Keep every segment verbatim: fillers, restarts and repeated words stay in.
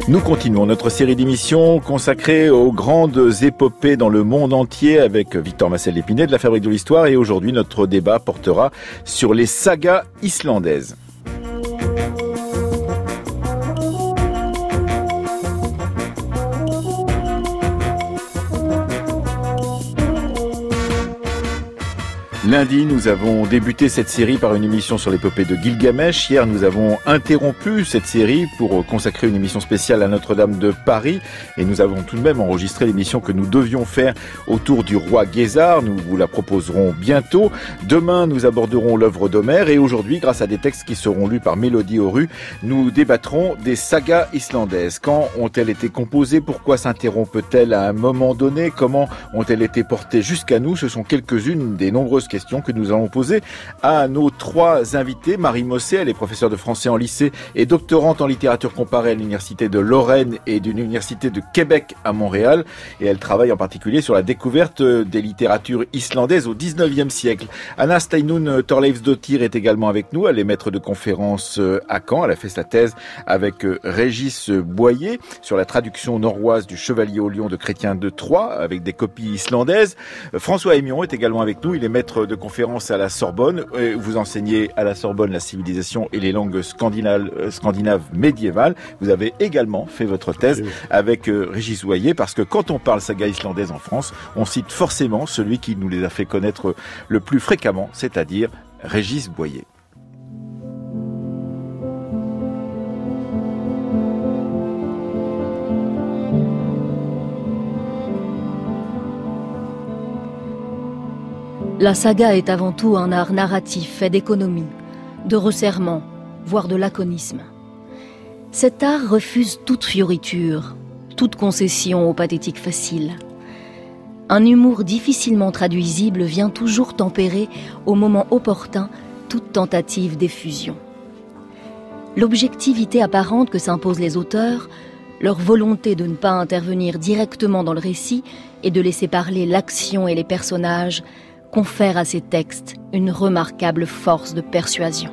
Nous continuons notre série d'émissions consacrée aux grandes épopées dans le monde entier avec Victor Massel-Lépinay de la Fabrique de l'Histoire, et aujourd'hui notre débat portera sur les sagas islandaises. Lundi, nous avons débuté cette série par une émission sur l'épopée de Gilgamesh. Hier, nous avons interrompu cette série pour consacrer une émission spéciale à Notre-Dame de Paris. Et nous avons tout de même enregistré l'émission que nous devions faire autour du roi Guésar. Nous vous la proposerons bientôt. Demain, nous aborderons l'œuvre d'Homère. Et aujourd'hui, grâce à des textes qui seront lus par Mélodie Oru, nous débattrons des sagas islandaises. Quand ont-elles été composées? Pourquoi s'interrompent-elles à un moment donné? Comment ont-elles été portées jusqu'à nous? Ce sont quelques-unes des nombreuses questions que nous allons poser à nos trois invités. Marie Mossé, elle est professeure de français en lycée et doctorante en littérature comparée à l'université de Lorraine et de l'université de Québec à Montréal. Et elle travaille en particulier sur la découverte des littératures islandaises au dix-neuvième siècle. Anna Steinunn Thorleifsdottir est également avec nous. Elle est maître de conférences à Caen. Elle a fait sa thèse avec Régis Boyer sur la traduction norroise du Chevalier au lion de Chrétien de Troyes avec des copies islandaises. François Hémion est également avec nous. Il est maître de conférences à la Sorbonne. Vous enseignez à la Sorbonne la civilisation et les langues scandinaves, scandinaves médiévales. Vous avez également fait votre thèse avec Régis Boyer, parce que quand on parle saga islandaise en France, on cite forcément celui qui nous les a fait connaître le plus fréquemment, c'est-à-dire Régis Boyer. La saga est avant tout un art narratif fait d'économie, de resserrement, voire de laconisme. Cet art refuse toute fioriture, toute concession au pathétique facile. Un humour difficilement traduisible vient toujours tempérer, au moment opportun, toute tentative d'effusion. L'objectivité apparente que s'imposent les auteurs, leur volonté de ne pas intervenir directement dans le récit et de laisser parler l'action et les personnages, confère à ces textes une remarquable force de persuasion.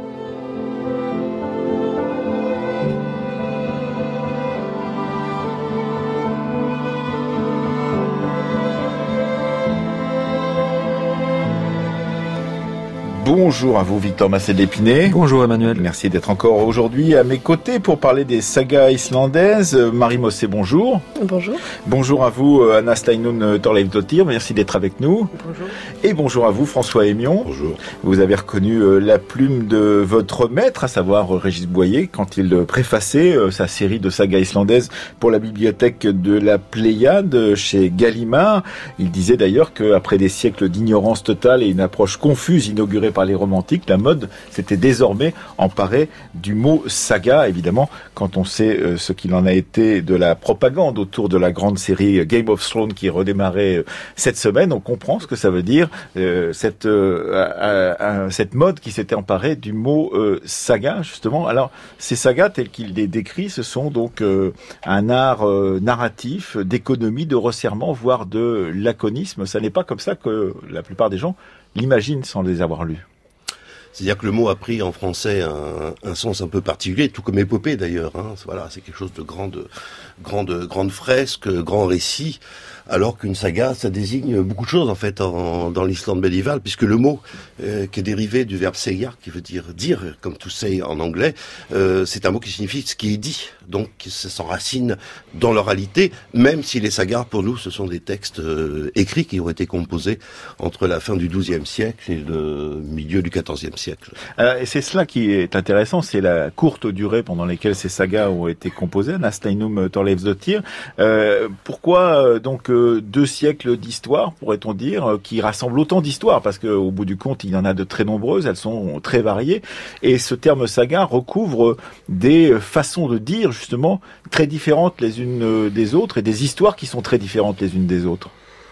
Bonjour à vous, Victor Massel-Lépinay. Bonjour Emmanuel. Merci d'être encore aujourd'hui à mes côtés pour parler des sagas islandaises. Marie Mossé, bonjour. Bonjour. Bonjour à vous, Anna Steinunn Thorleifsdottir. Merci d'être avec nous. Bonjour. Et bonjour à vous, François Hémion. Bonjour. Vous avez reconnu la plume de votre maître, à savoir Régis Boyer, quand il préfaçait sa série de sagas islandaises pour la bibliothèque de la Pléiade chez Gallimard. Il disait d'ailleurs qu'après des siècles d'ignorance totale et une approche confuse inaugurée par les romantiques, la mode s'était désormais emparée du mot saga. Évidemment, quand on sait euh, ce qu'il en a été de la propagande autour de la grande série Game of Thrones qui redémarrait euh, cette semaine, on comprend ce que ça veut dire, euh, cette, euh, euh, euh, cette mode qui s'était emparée du mot euh, saga, justement. Alors, ces sagas, tels qu'il les décrit, ce sont donc euh, un art euh, narratif, d'économie, de resserrement, voire de laconisme. Ça n'est pas comme ça que la plupart des gens l'imaginent sans les avoir lus. C'est-à-dire que le mot a pris en français un, un sens un peu particulier, tout comme épopée d'ailleurs. Hein. Voilà, c'est quelque chose de grande, grande, grande fresque, grand récit. Alors qu'une saga, ça désigne beaucoup de choses en fait en, dans l'Islande médiévale, puisque le mot euh, qui est dérivé du verbe segja, qui veut dire dire, comme to say en anglais, euh, c'est un mot qui signifie ce qui est dit. Donc ça s'enracine dans l'oralité, même si les sagas, pour nous, ce sont des textes euh, écrits qui ont été composés entre la fin du douzième siècle et le milieu du quatorzième siècle. Alors, et c'est cela qui est intéressant, c'est la courte durée pendant laquelle ces sagas ont été composées. Anna Steinunn Thorleifsdottir. Euh, pourquoi euh, donc euh, deux siècles d'histoire, pourrait-on dire, euh, qui rassemblent autant d'histoires, parce qu'au bout du compte, il y en a de très nombreuses, elles sont très variées, et ce terme saga recouvre des façons de dire, justement, très différentes les unes des autres, et des histoires qui sont très différentes les unes des autres.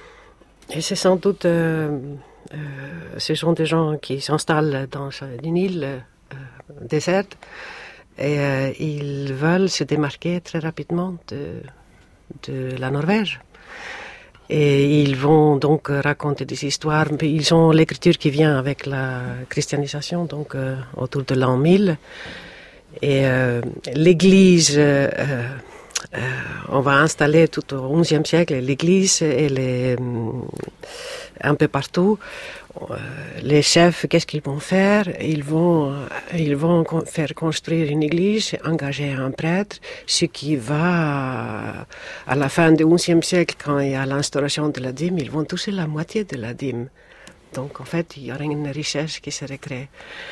Et c'est sans doute, euh, euh, ce sont des gens qui s'installent dans une île euh, déserte, et euh, ils veulent se démarquer très rapidement de, de la Norvège. Et ils vont donc raconter des histoires. Ils ont l'écriture qui vient avec la christianisation, donc euh, autour de l'an mille. Et euh, l'église, euh, euh, on va installer tout au onzième siècle l'église, elle est un peu partout. Les chefs, qu'est-ce qu'ils vont faire? Ils vont, ils vont faire construire une église, engager un prêtre, ce qui va, à la fin du onzième siècle, quand il y a l'instauration de la dîme, ils vont toucher la moitié de la dîme. Donc, en fait, il y aura une richesse qui serait créée.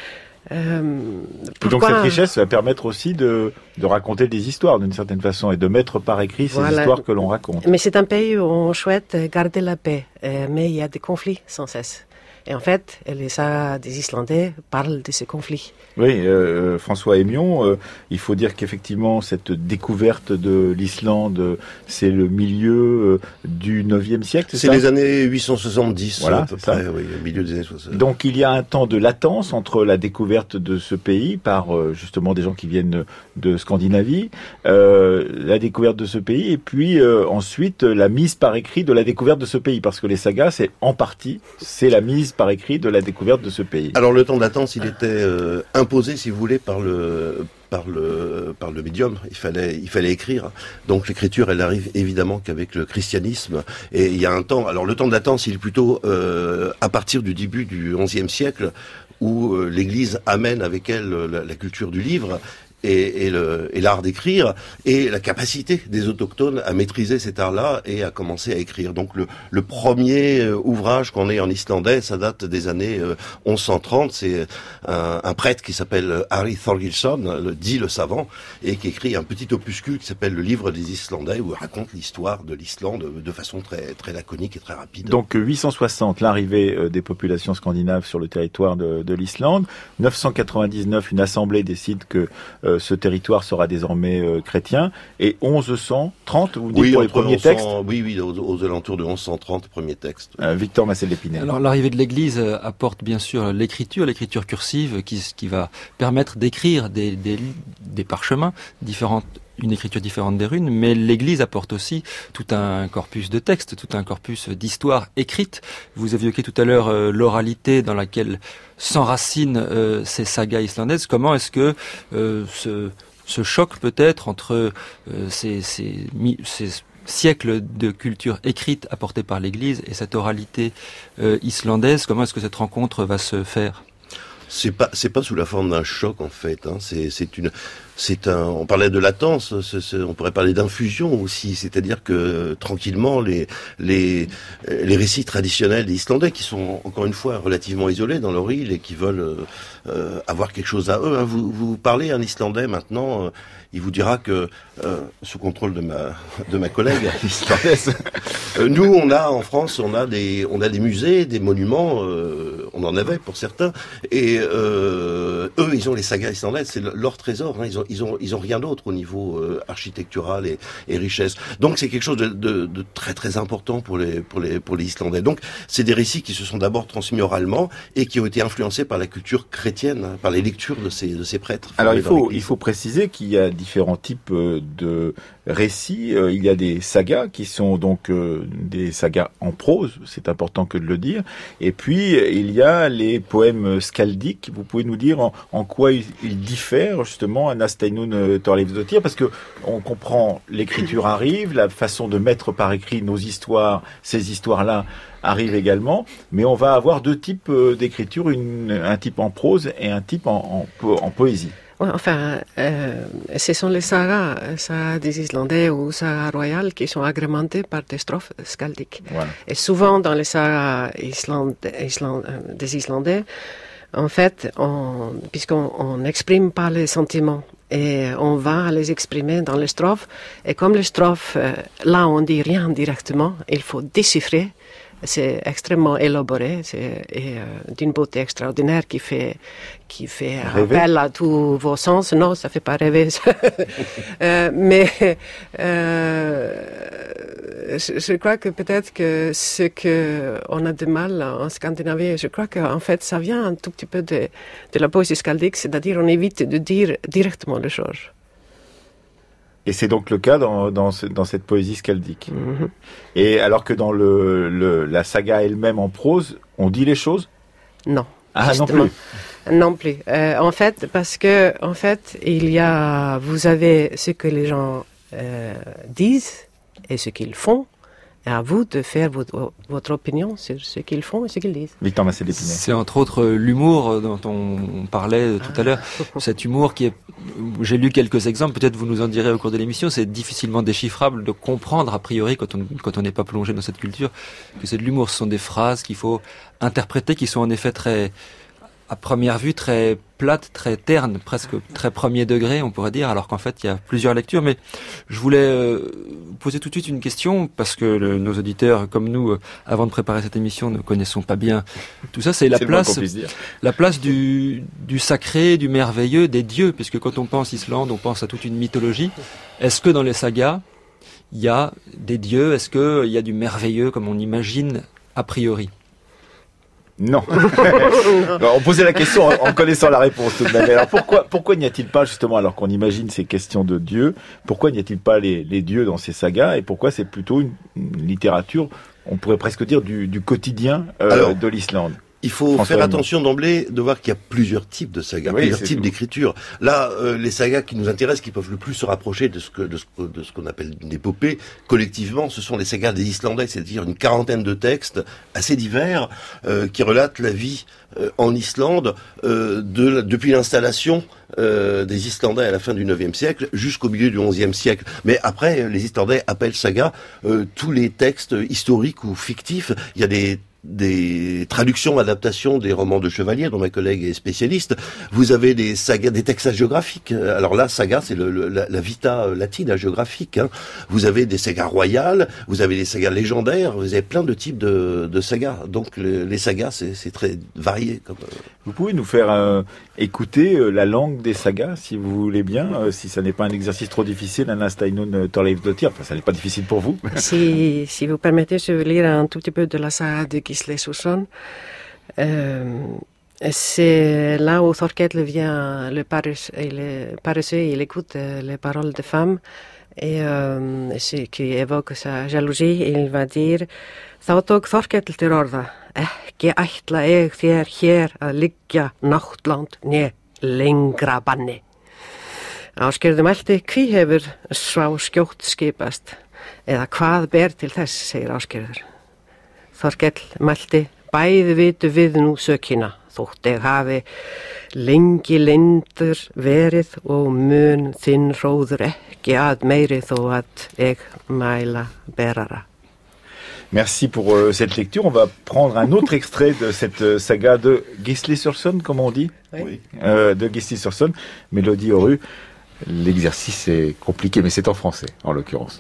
Euh, pourquoi... Donc, cette richesse va permettre aussi de, de raconter des histoires, d'une certaine façon, et de mettre par écrit ces voilà. histoires que l'on raconte. Mais c'est un pays où on souhaite garder la paix, mais il y a des conflits sans cesse. Et en fait, les sagas des Islandais parlent de ces conflits. Oui, euh, François Hémion, euh, il faut dire qu'effectivement, cette découverte de l'Islande, c'est le milieu euh, du neuvième siècle, c'est, c'est ça? C'est les années huit cent soixante-dix, voilà, à peu c'est près, ça. Oui, le milieu des années soixante. Donc, il y a un temps de latence entre la découverte de ce pays par, euh, justement, des gens qui viennent de Scandinavie, euh, la découverte de ce pays, et puis euh, ensuite, la mise par écrit de la découverte de ce pays, parce que les sagas, c'est en partie, c'est la mise par écrit de la découverte de ce pays. Alors le temps de latence, il était euh, imposé, si vous voulez, par le par le par le médium. Il fallait il fallait écrire. Donc l'écriture, elle arrive évidemment qu'avec le christianisme. Et il y a un temps. Alors le temps de latence, il est plutôt euh, à partir du début du onzième siècle, où euh, l'Église amène avec elle la, la culture du livre. Et, et, le, et l'art d'écrire, et la capacité des autochtones à maîtriser cet art-là et à commencer à écrire. Donc le, le premier ouvrage qu'on ait en islandais, ça date des années euh, onze cent trente, c'est un, un prêtre qui s'appelle Ari Thorgilsson, le dit le savant, et qui écrit un petit opuscule qui s'appelle le Livre des Islandais, où il raconte l'histoire de l'Islande de façon très, très laconique et très rapide. Donc huit cent soixante, l'arrivée des populations scandinaves sur le territoire de, de l'Islande, neuf cent quatre-vingt-dix-neuf, une assemblée décide que euh, ce territoire sera désormais euh, chrétien, et onze cent trente, vous dites, oui, pour les premiers onze cents, textes. Oui, oui, aux, aux alentours de onze cent trente, premiers textes. Euh, Victor Massel-Lépinay. Alors l'arrivée de l'Église apporte bien sûr l'écriture, l'écriture cursive, qui, qui va permettre d'écrire des, des, des parchemins différentes, une écriture différente des runes, mais l'Église apporte aussi tout un corpus de textes, tout un corpus d'histoires écrites. Vous évoquiez tout à l'heure euh, l'oralité dans laquelle s'enracinent euh, ces sagas islandaises. Comment est-ce que euh, ce, ce choc peut-être entre euh, ces, ces, ces siècles de culture écrite apportée par l'Église et cette oralité euh, islandaise, comment est-ce que cette rencontre va se faire ? C'est pas, c'est pas sous la forme d'un choc en fait. Hein. C'est, c'est une, c'est un. On parlait de latence, c'est, c'est, on pourrait parler d'infusion aussi. C'est-à-dire que tranquillement, les, les, les récits traditionnels des Islandais, qui sont encore une fois relativement isolés dans leur île et qui veulent euh, avoir quelque chose à eux. Hein. Vous, vous parlez un Islandais maintenant. Euh, il vous dira que, euh, sous contrôle de ma de ma collègue islandaise, euh, nous on a en France on a des on a des musées, des monuments, euh, on en avait pour certains, et euh, eux ils ont les sagas islandaises, c'est leur trésor, hein, ils ont ils ont ils ont rien d'autre au niveau euh, architectural et, et richesse. Donc c'est quelque chose de, de, de très très important pour les pour les pour les Islandais. Donc c'est des récits qui se sont d'abord transmis oralement et qui ont été influencés par la culture chrétienne, hein, par les lectures de ces de ces prêtres. Alors il faut il faut préciser qu'il y a différents types de récits. Il y a des sagas qui sont donc des sagas en prose, c'est important que de le dire. Et puis il y a les poèmes skaldiques. Vous pouvez nous dire en, en quoi ils, ils diffèrent justement, Anna Steinun Thorleifsdottir, parce que on comprend l'écriture arrive, la façon de mettre par écrit nos histoires, ces histoires-là arrive également, mais on va avoir deux types d'écriture, une, un type en prose et un type en, en, en poésie. Ouais, enfin, euh, ce sont les sagas, sagas des Islandais ou sagas royales qui sont agrémentées par des strophes skaldiques. Voilà. Et souvent dans les sagas Islande, Islande, euh, des Islandais, en fait, on, puisqu'on n'exprime pas les sentiments, et on va les exprimer dans les strophes, et comme les strophes, euh, là on dit rien directement, il faut déchiffrer. C'est extrêmement élaboré, c'est et, euh, d'une beauté extraordinaire qui fait qui fait rêver. Appel à tous vos sens. Non, ça fait pas rêver. euh, mais euh, je, je crois que peut-être que ce que on a de mal en Scandinavie, je crois qu'en fait ça vient un tout petit peu de de la poésie skaldique, c'est-à-dire on évite de dire directement les choses. Et c'est donc le cas dans, dans, ce, dans cette poésie skaldique. Mm-hmm. Et alors que dans le, le, la saga elle-même en prose, on dit les choses ? Non. Ah, justement. non plus. Non plus. Euh, en fait, parce que en fait, il y a, vous avez ce que les gens euh, disent et ce qu'ils font. Et à vous de faire votre, votre opinion sur ce qu'ils font et ce qu'ils disent. Victor Massé d'Épinay. C'est entre autres l'humour dont on parlait tout ah. à l'heure. Cet humour qui est, j'ai lu quelques exemples, peut-être vous nous en direz au cours de l'émission, c'est difficilement déchiffrable de comprendre a priori quand on quand on n'est pas plongé dans cette culture que c'est de l'humour. Ce sont des phrases qu'il faut interpréter qui sont en effet très, à première vue, très plates, très ternes, presque très premier degré, on pourrait dire, alors qu'en fait, il y a plusieurs lectures. Mais je voulais euh, poser tout de suite une question, parce que le, nos auditeurs, comme nous, euh, avant de préparer cette émission, ne connaissons pas bien tout ça. C'est la c'est place, la place du, du sacré, du merveilleux, des dieux, puisque quand on pense Islande, on pense à toute une mythologie. Est-ce que dans les sagas, il y a des dieux? Est-ce qu'il y a du merveilleux, comme on imagine, a priori? Non. On posait la question en connaissant la réponse tout de même. Alors pourquoi, pourquoi n'y a-t-il pas, justement, alors qu'on imagine ces questions de dieux, pourquoi n'y a-t-il pas les, les dieux dans ces sagas, et pourquoi c'est plutôt une, une littérature, on pourrait presque dire, du, du quotidien euh, alors, de l'Islande? Il faut François faire Raymond. Attention d'emblée de voir qu'il y a plusieurs types de sagas, oui, plusieurs types tout. d'écriture. Là, euh, les sagas qui nous intéressent, qui peuvent le plus se rapprocher de ce que de ce, de ce qu'on appelle une épopée, collectivement, ce sont les sagas des Islandais, c'est-à-dire une quarantaine de textes assez divers euh, qui relatent la vie euh, en Islande euh, de, depuis l'installation euh, des Islandais à la fin du neuvième siècle jusqu'au milieu du onzième siècle. Mais après, les Islandais appellent saga euh, tous les textes historiques ou fictifs. Il y a des des traductions, adaptations des romans de chevaliers, dont ma collègue est spécialiste. Vous avez des sagas, des textes hagiographiques. Alors là, saga, c'est le, le, la, la vita latine hagiographique. Hein. Vous avez des sagas royales, vous avez des sagas légendaires, vous avez plein de types de, de sagas. Donc le, les sagas, c'est, c'est très varié. Comme... Vous pouvez nous faire euh, écouter euh, la langue des sagas, si vous voulez bien, euh, si ça n'est pas un exercice trop difficile, Anna Steinun Thorleifsdottir. Enfin, ça n'est pas difficile pour vous. Si, si vous permettez, je vais lire un tout petit peu de la saga de Gisli Súrsson. Euh, c'est là où Thorkell vient le paresseux, il est paresseux, il écoute les paroles des femmes et euh, ce qui évoque sa jalousie. Il va dire: Þá tók Þorkell til orða, ekki ætla ég þér hér að liggja náttland né lengra banni. Ásgerður mælti: Hví hefur svá skjótt skipast, eða hvað ber til þess, segir Ásgerður. Þorkell mælti: Bæði vitu við nú sökina, þótt ég hafi lengi leyndur verið og mun þinn hróður ekki að meiri þó að ég mæla berara. Merci pour euh, cette lecture. On va prendre un autre extrait de cette euh, saga de Gisli Súrsson, comme on dit, oui. euh, de Gisli Súrsson, Mélodie Oru. L'exercice est compliqué, mais c'est en français, en l'occurrence.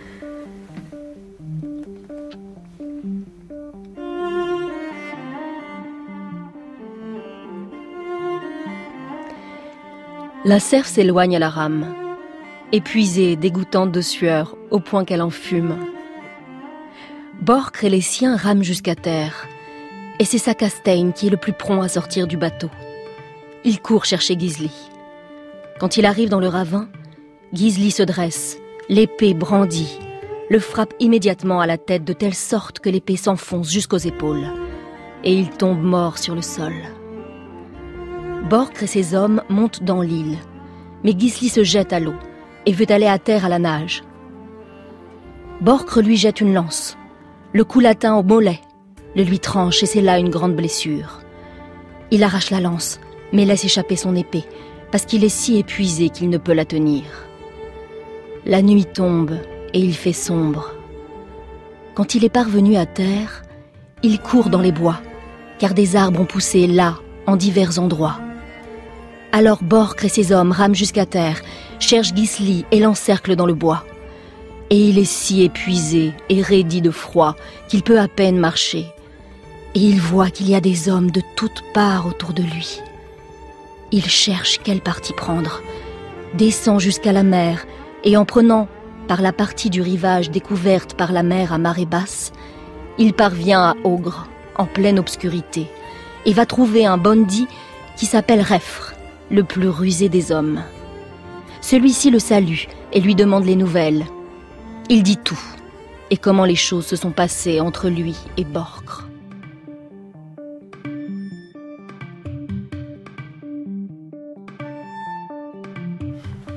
La cerf s'éloigne à la rame, épuisée, dégoûtante de sueur, au point qu'elle en fume. Bork et les siens rament jusqu'à terre, et c'est Sakastein qui est le plus prompt à sortir du bateau. Il court chercher Gisli. Quand il arrive dans le ravin, Gisli se dresse, l'épée brandie, le frappe immédiatement à la tête de telle sorte que l'épée s'enfonce jusqu'aux épaules, et il tombe mort sur le sol. Bork et ses hommes montent dans l'île, mais Gisli se jette à l'eau et veut aller à terre à la nage. Bork lui jette une lance. Le coup l'atteint au mollet, le lui tranche et c'est là une grande blessure. Il arrache la lance, mais laisse échapper son épée, parce qu'il est si épuisé qu'il ne peut la tenir. La nuit tombe et il fait sombre. Quand il est parvenu à terre, il court dans les bois, car des arbres ont poussé là, en divers endroits. Alors Bork et ses hommes rament jusqu'à terre, cherchent Gisli et l'encerclent dans le bois. Et il est si épuisé et raidi de froid qu'il peut à peine marcher. Et il voit qu'il y a des hommes de toutes parts autour de lui. Il cherche quel parti prendre, descend jusqu'à la mer et en prenant par la partie du rivage découverte par la mer à marée basse, il parvient à Ogre, en pleine obscurité, et va trouver un Bondi qui s'appelle Refr, le plus rusé des hommes. Celui-ci le salue et lui demande les nouvelles. Il dit tout, et comment les choses se sont passées entre lui et Borkr.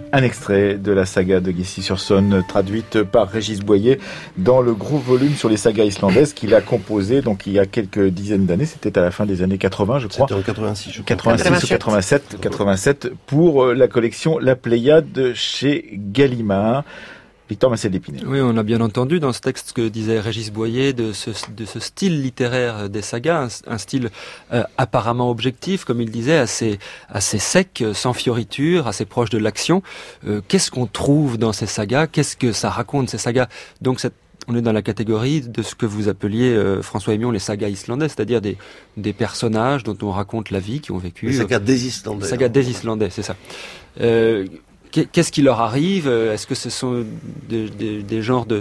Un extrait de la saga de Gisli-sur-Sonne, traduite par Régis Boyer dans le gros volume sur les sagas islandaises qu'il a composé donc il y a quelques dizaines d'années. C'était à la fin des années quatre-vingts, je crois. C'était en quatre-vingt-six, je crois. quatre-vingt-six ou quatre-vingt-sept, quatre-vingt-sept pour la collection La Pléiade chez Gallimard. Victor Massé d'Épinay. Oui, on a bien entendu dans ce texte ce que disait Régis Boyer de ce, de ce style littéraire des sagas, un, un style euh, apparemment objectif, comme il disait, assez, assez sec, sans fioritures, assez proche de l'action. Euh, qu'est-ce qu'on trouve dans ces sagas ? Qu'est-ce que ça raconte, ces sagas ? Donc cette on est dans la catégorie de ce que vous appeliez, euh, François Hémion, les sagas islandaises, c'est-à-dire des, des personnages dont on raconte la vie, qui ont vécu. Les sagas des Islandais. Les sagas hein. des Islandais, c'est ça. Euh, Qu'est-ce qui leur arrive ? Est-ce que ce sont des, des, des genres de,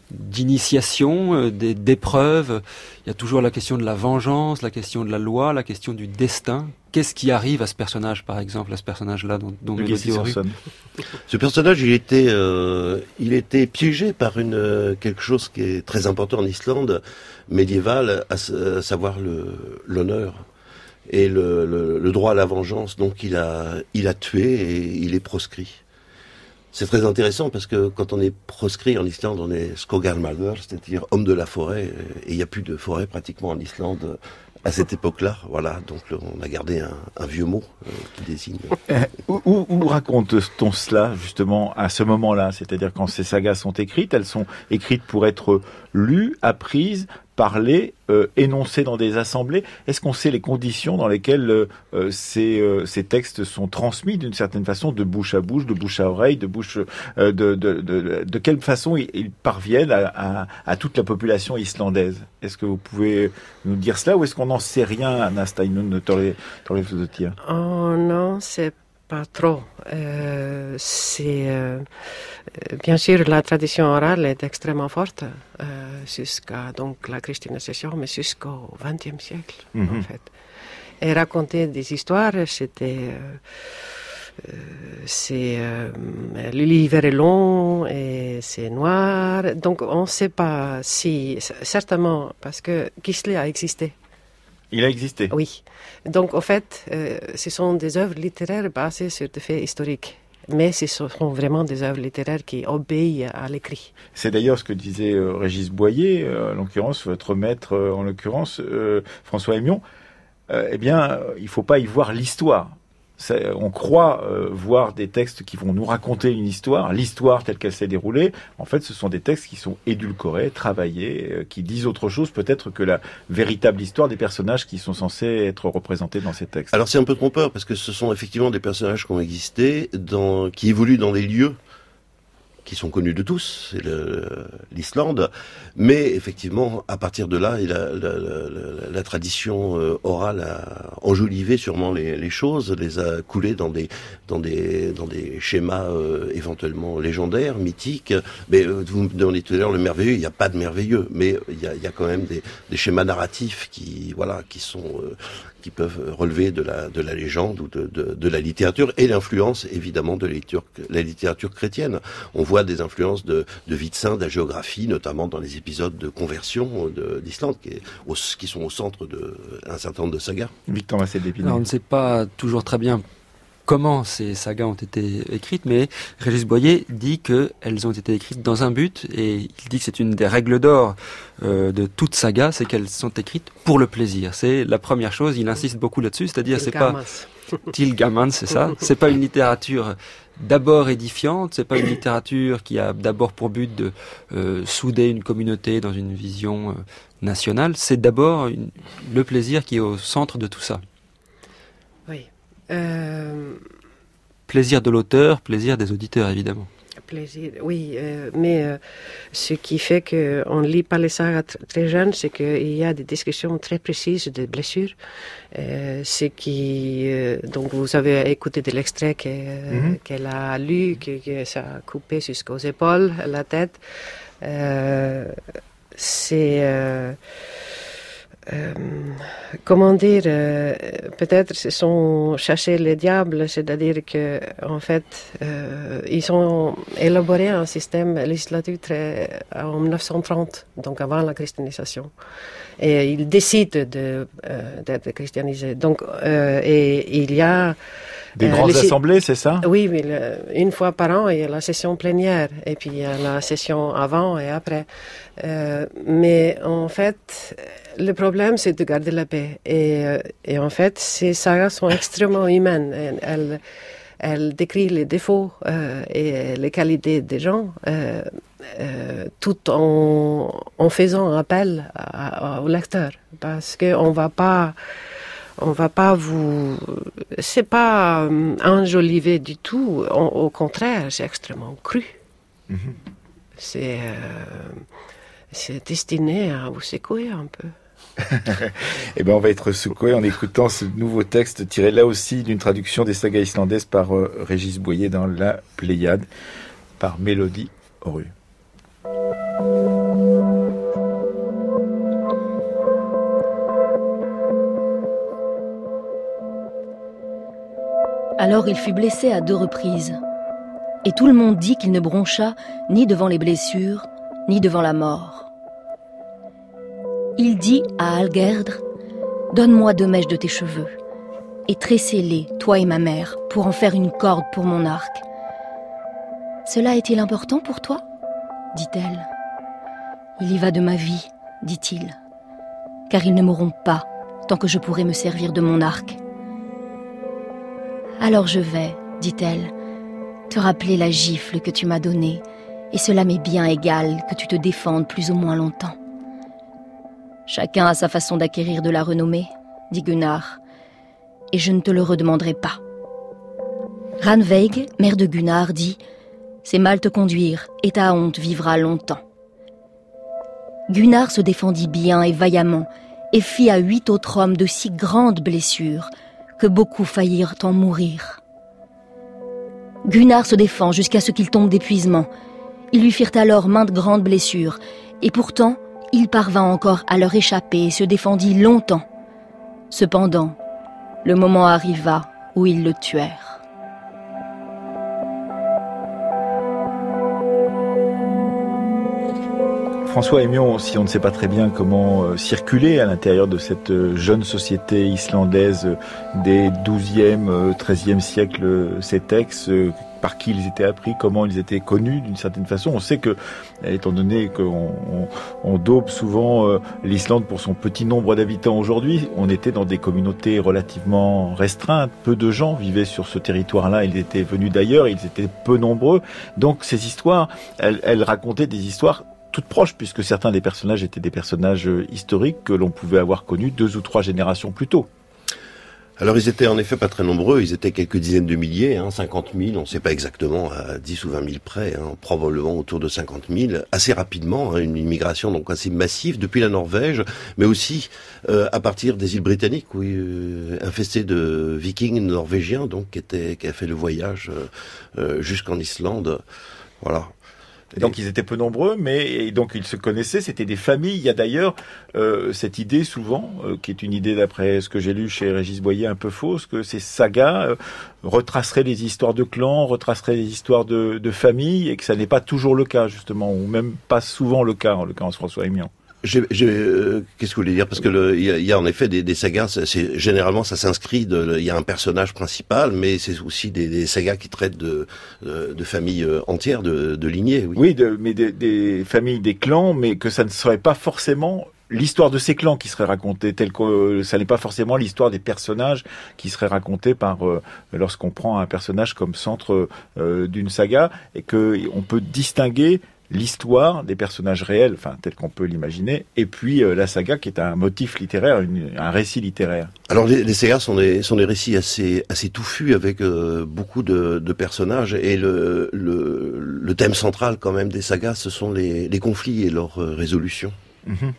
d'initiation, des, d'épreuves ? Il y a toujours la question de la vengeance, la question de la loi, la question du destin. Qu'est-ce qui arrive à ce personnage, par exemple, à ce personnage-là dont, dont Mélodie Aurue ? Ce personnage, il était, euh, il était piégé par une euh, quelque chose qui est très important en Islande médiévale, à, à savoir le, l'honneur. Et le, le, le droit à la vengeance, donc il a, il a tué et il est proscrit. C'est très intéressant parce que quand on est proscrit en Islande, on est skogarmaður, c'est-à-dire homme de la forêt, et il n'y a plus de forêt pratiquement en Islande à cette époque-là. Voilà, donc on a gardé un, un vieux mot euh, qui désigne. Euh, où, où raconte-t-on cela justement à ce moment-là ? C'est-à-dire quand ces sagas sont écrites, elles sont écrites pour être lues, apprises, parler, euh, énoncés dans des assemblées. Est-ce qu'on sait les conditions dans lesquelles euh, ces, euh, ces textes sont transmis d'une certaine façon, de bouche à bouche, de bouche à oreille, de bouche, euh, de, de, de, de, de quelle façon ils, ils parviennent à, à, à toute la population islandaise ? Est-ce que vous pouvez nous dire cela ou est-ce qu'on n'en sait rien, Anna Steinun Torleifsdottir ? Oh non, c'est pas trop. Euh, c'est euh, bien sûr la tradition orale est extrêmement forte euh, jusqu'à donc la christianisation, mais jusqu'au vingtième siècle mm-hmm. en fait. Et raconter des histoires, c'était euh, euh, c'est euh, l'hiver est long et c'est noir, donc on ne sait pas si certainement parce que Gisli a existé. Il a existé. Oui. Donc, en fait, euh, ce sont des œuvres littéraires basées sur des faits historiques. Mais ce sont vraiment des œuvres littéraires qui obéissent à l'écrit. C'est d'ailleurs ce que disait euh, Régis Boyer, euh, en l'occurrence, votre maître, euh, en l'occurrence, euh, François Hémion. Euh, eh bien, euh, il ne faut pas y voir l'histoire. Ça, on croit euh, voir des textes qui vont nous raconter une histoire, l'histoire telle qu'elle s'est déroulée. En fait, ce sont des textes qui sont édulcorés, travaillés, euh, qui disent autre chose peut-être que la véritable histoire des personnages qui sont censés être représentés dans ces textes. Alors c'est un peu trompeur parce que ce sont effectivement des personnages qui ont existé, dans, qui évoluent dans des lieux qui sont connus de tous, c'est le, l'Islande, mais effectivement, à partir de là, la, la, la, la tradition euh, orale a enjolivé sûrement les, les choses, les a coulées dans des dans des dans des schémas euh, éventuellement légendaires, mythiques. Mais euh, vous me demandez tout à l'heure le merveilleux, il n'y a pas de merveilleux, mais il y a, il y a quand même des, des schémas narratifs qui voilà qui sont euh, qui peuvent relever de la de la légende ou de de, de la littérature et l'influence évidemment de la littérature, la littérature chrétienne. On voit des influences de, de vie de saint, de la géographie, notamment dans les épisodes de conversion de, d'Islande, qui, est au, qui sont au centre d'un certain nombre de sagas. Victor Massé d'Épinay. On ne sait pas toujours très bien comment ces sagas ont été écrites, mais Régis Boyer dit qu'elles ont été écrites dans un but, et il dit que c'est une des règles d'or euh, de toute saga, c'est qu'elles sont écrites pour le plaisir. C'est la première chose, il insiste beaucoup là-dessus, c'est-à-dire c'est pas... Til gaman, c'est ça. C'est pas une littérature d'abord édifiante, c'est pas une littérature qui a d'abord pour but de euh, souder une communauté dans une vision euh, nationale. C'est d'abord une, le plaisir qui est au centre de tout ça. Oui. Euh... Plaisir de l'auteur, plaisir des auditeurs, évidemment. Plaisir, oui, euh, mais euh, ce qui fait qu'on ne lit pas les sagas t- très jeunes, c'est qu'il y a des descriptions très précises des blessures. Euh, ce qui, euh, donc vous avez écouté de l'extrait que, mm-hmm. qu'elle a lu, que, que ça a coupé jusqu'aux épaules, la tête. Euh, c'est... Euh, Euh, comment dire, euh, peut-être se sont cherchés les diables, c'est-à-dire que en fait, euh, ils ont élaboré un système législatif très, en mille neuf cent trente, donc avant la christianisation. Et ils décident de, euh, d'être christianisés. Donc, euh, et il y a des euh, grandes les, assemblées, c'est ça? Oui, mais le, une fois par an, il y a la session plénière, et puis il y a la session avant et après. Euh, mais en fait, le problème, c'est de garder la paix. Et, et en fait, ces sagas sont extrêmement humaines. Elles, elles décrivent les défauts euh, et les qualités des gens, euh, euh, tout en, en faisant appel à, à, au lecteur. Parce qu'on va pas... On va pas vous... C'est pas euh, enjolivé du tout. On, au contraire, c'est extrêmement cru. Mm-hmm. C'est, euh, c'est destiné à vous secouer un peu. Eh bien, on va être secoué en écoutant ce nouveau texte tiré là aussi d'une traduction des sagas islandaises par euh, Régis Boyer dans La Pléiade, par Mélodie Oru. Alors il fut blessé à deux reprises. Et tout le monde dit qu'il ne broncha ni devant les blessures, ni devant la mort. Il dit à Algerdre, « Donne-moi deux mèches de tes cheveux, et tressez-les, toi et ma mère, pour en faire une corde pour mon arc. »« Cela est-il important pour toi ?» dit-elle. « Il y va de ma vie, dit-il, car ils ne mourront pas tant que je pourrai me servir de mon arc. » « Alors je vais, dit-elle, te rappeler la gifle que tu m'as donnée, et cela m'est bien égal que tu te défendes plus ou moins longtemps. » « Chacun a sa façon d'acquérir de la renommée, dit Gunnar, et je ne te le redemanderai pas. Ranveig, mère de Gunnar, dit « C'est mal te conduire, et ta honte vivra longtemps. » Gunnar se défendit bien et vaillamment, et fit à huit autres hommes de si grandes blessures que beaucoup faillirent en mourir. Gunnar se défend jusqu'à ce qu'il tombe d'épuisement. Ils lui firent alors maintes grandes blessures, et pourtant, il parvint encore à leur échapper et se défendit longtemps. Cependant, le moment arriva où ils le tuèrent. François Hémion, si on ne sait pas très bien comment euh, circuler à l'intérieur de cette euh, jeune société islandaise euh, des douzième, euh, treizième siècle, euh, ces textes, euh, par qui ils étaient appris, comment ils étaient connus d'une certaine façon. On sait que, étant donné qu'on on, on dope souvent euh, l'Islande pour son petit nombre d'habitants aujourd'hui, on était dans des communautés relativement restreintes. Peu de gens vivaient sur ce territoire-là. Ils étaient venus d'ailleurs, ils étaient peu nombreux. Donc ces histoires, elles, elles racontaient des histoires toutes proches, puisque certains des personnages étaient des personnages historiques que l'on pouvait avoir connus deux ou trois générations plus tôt. Alors ils étaient en effet pas très nombreux, ils étaient quelques dizaines de milliers, hein, cinquante mille, on ne sait pas exactement, à dix ou vingt mille près, hein, probablement autour de cinquante mille, assez rapidement, hein, une immigration donc assez massive depuis la Norvège, mais aussi euh, à partir des îles britanniques, oui, euh, infestées de vikings norvégiens, donc qui, étaient, qui a fait le voyage euh, euh, jusqu'en Islande, voilà. Et donc ils étaient peu nombreux, mais et donc ils se connaissaient, c'était des familles. Il y a d'ailleurs euh, cette idée souvent, euh, qui est une idée d'après ce que j'ai lu chez Régis Boyer un peu fausse, que ces sagas euh, retraceraient les histoires de clans, retraceraient les histoires de, de familles, et que ça n'est pas toujours le cas justement, ou même pas souvent le cas en l'occurrence François Hémion. J'ai, j'ai, euh, qu'est-ce que vous voulez dire? Parce que le, il y a, y a en effet des, des sagas. C'est, c'est généralement ça s'inscrit. De, il y a un personnage principal, mais c'est aussi des, des sagas qui traitent de, de, de familles entières, de, de lignées. Oui, oui de, mais des, des familles, des clans, mais que ça ne serait pas forcément l'histoire de ces clans qui serait racontée, telle que euh, ça n'est pas forcément l'histoire des personnages qui serait racontée par euh, lorsqu'on prend un personnage comme centre euh, d'une saga, et que on peut distinguer l'histoire des personnages réels, enfin tel qu'on peut l'imaginer, et puis euh, la saga qui est un motif littéraire, une, un récit littéraire. Alors les, les sagas sont des sont des récits assez assez touffus avec euh, beaucoup de, de personnages, et le, le le thème central quand même des sagas, ce sont les les conflits et leur euh, résolution. Mm-hmm.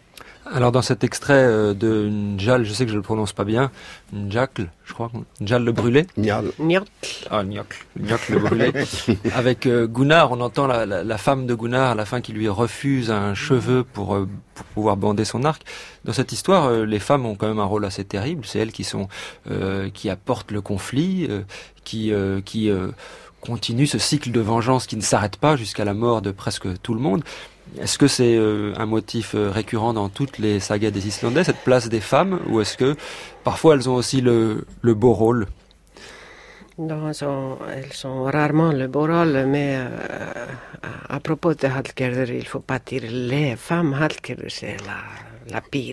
Alors dans cet extrait de Njal, je sais que je le prononce pas bien, Njakl, je crois, Njal le brûlé. Njal. Ah, Njak, Njak le brûlé. Avec euh, Gunnar, on entend la, la, la femme de Gunnar à la fin qui lui refuse un cheveu pour, euh, pour pouvoir bander son arc. Dans cette histoire, euh, les femmes ont quand même un rôle assez terrible. C'est elles qui sont euh, qui apportent le conflit, euh, qui euh, qui euh, continuent ce cycle de vengeance qui ne s'arrête pas jusqu'à la mort de presque tout le monde. Est-ce que c'est euh, un motif euh, récurrent dans toutes les sagas des Islandais, cette place des femmes, ou est-ce que parfois elles ont aussi le, le beau rôle? Non, elles sont, elles sont rarement le beau rôle, mais euh, à, à propos de Hallgerður, il ne faut pas dire les femmes. Hallgerður, c'est la, la pire.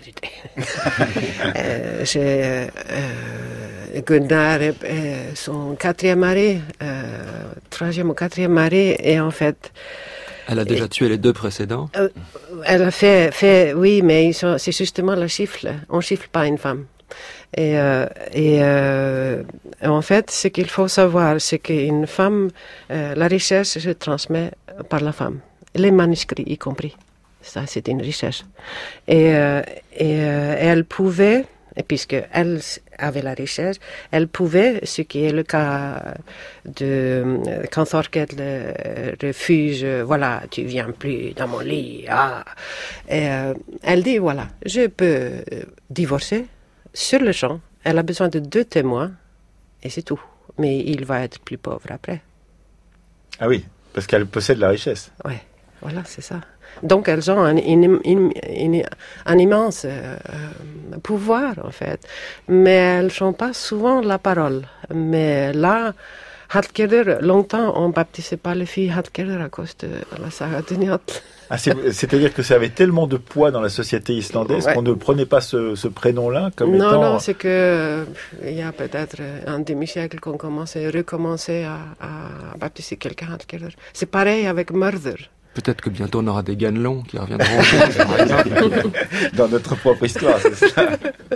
euh, c'est euh, Gunnar, euh, son quatrième mari, euh, troisième ou quatrième mari, et en fait... Elle a déjà et, tué les deux précédents. euh, Elle a fait, fait oui, mais ils sont, c'est justement le chiffre. On ne chiffre pas une femme. Et, euh, et euh, en fait, ce qu'il faut savoir, c'est qu'une femme, euh, la richesse se transmet par la femme, les manuscrits y compris. Ça, c'est une richesse. Et, euh, et euh, elle pouvait, et puisqu'elle avait la richesse, elle pouvait, ce qui est le cas de quand Thorkell refuse, voilà, tu viens plus dans mon lit. Ah. Et, euh, elle dit, voilà, je peux divorcer. Sur le champ, elle a besoin de deux témoins, et c'est tout. Mais il va être plus pauvre après. Ah oui, parce qu'elle possède la richesse. Oui, voilà, c'est ça. Donc elles ont un, une, une, une, un immense euh, pouvoir, en fait. Mais elles n'ont pas souvent la parole. Mais là, Hallgerður, longtemps, on ne baptisait pas les filles Hallgerður à cause de la saga de Njáll. Ah, c'est, c'est-à-dire que ça avait tellement de poids dans la société islandaise ouais. qu'on ne prenait pas ce, ce prénom-là comme non, étant... Non, non, c'est que il y a peut-être un demi-siècle qu'on commençait, recommençait à, à baptiser quelqu'un Hallgerður. C'est pareil avec Murder. Peut-être que bientôt on aura des Ganelons qui reviendront dans notre propre histoire, c'est ça.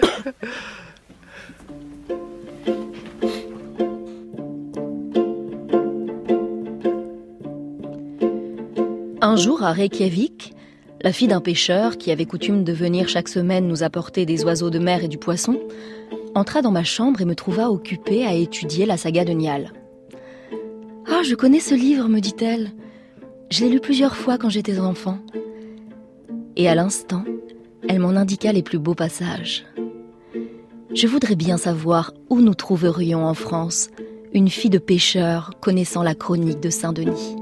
Un jour, à Reykjavik, la fille d'un pêcheur, qui avait coutume de venir chaque semaine nous apporter des oiseaux de mer et du poisson, entra dans ma chambre et me trouva occupée à étudier la saga de Njál. « Ah, je connais ce livre, me dit-elle. Je l'ai lu plusieurs fois quand j'étais enfant. » Et à l'instant, elle m'en indiqua les plus beaux passages. Je voudrais bien savoir où nous trouverions en France une fille de pêcheur connaissant la chronique de Saint-Denis.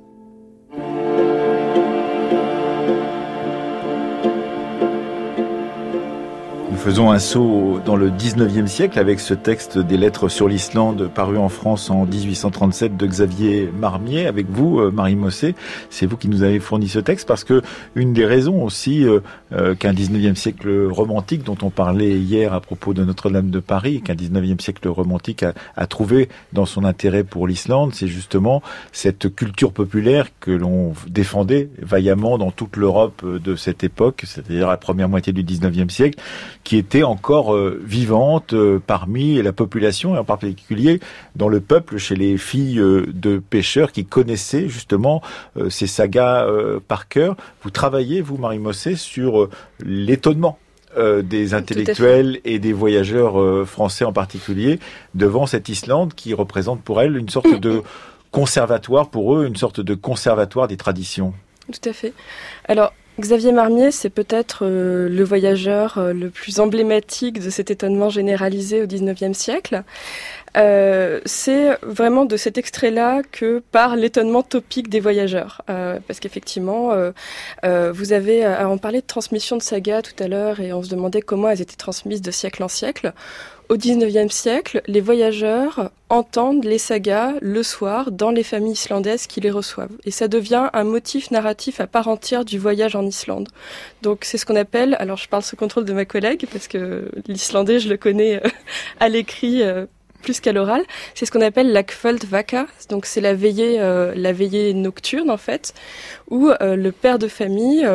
Nous faisons un saut dans le dix-neuvième siècle avec ce texte des lettres sur l'Islande paru en France en dix-huit cent trente-sept de Xavier Marmier. Avec vous, Marie Mossé, c'est vous qui nous avez fourni ce texte parce que une des raisons aussi euh, qu'un dix-neuvième siècle romantique dont on parlait hier à propos de Notre-Dame de Paris, qu'un dix-neuvième siècle romantique a, a trouvé dans son intérêt pour l'Islande, c'est justement cette culture populaire que l'on défendait vaillamment dans toute l'Europe de cette époque, c'est-à-dire la première moitié du dix-neuvième siècle, qui était encore euh, vivante euh, parmi la population, et en particulier dans le peuple, chez les filles euh, de pêcheurs qui connaissaient justement euh, ces sagas euh, par cœur. Vous travaillez, vous, Marie Mossé, sur euh, l'étonnement euh, des intellectuels et des voyageurs euh, français en particulier devant cette Islande qui représente pour elles une sorte de conservatoire, pour eux, une sorte de conservatoire des traditions. Tout à fait. Alors, Xavier Marmier, c'est peut-être euh, le voyageur euh, le plus emblématique de cet étonnement généralisé au dix-neuvième siècle. Euh, c'est vraiment de cet extrait-là que part l'étonnement topique des voyageurs. Euh, parce qu'effectivement, euh, euh, vous avez, euh, on parlait de transmission de sagas tout à l'heure et on se demandait comment elles étaient transmises de siècle en siècle. Au dix-neuvième siècle, les voyageurs entendent les sagas le soir dans les familles islandaises qui les reçoivent. Et ça devient un motif narratif à part entière du voyage en Islande. Donc c'est ce qu'on appelle, alors je parle sous contrôle de ma collègue, parce que l'islandais je le connais euh, à l'écrit euh, plus qu'à l'oral, c'est ce qu'on appelle la kvöldvaka, donc c'est la veillée, euh, la veillée nocturne en fait, où euh, le père de famille, euh,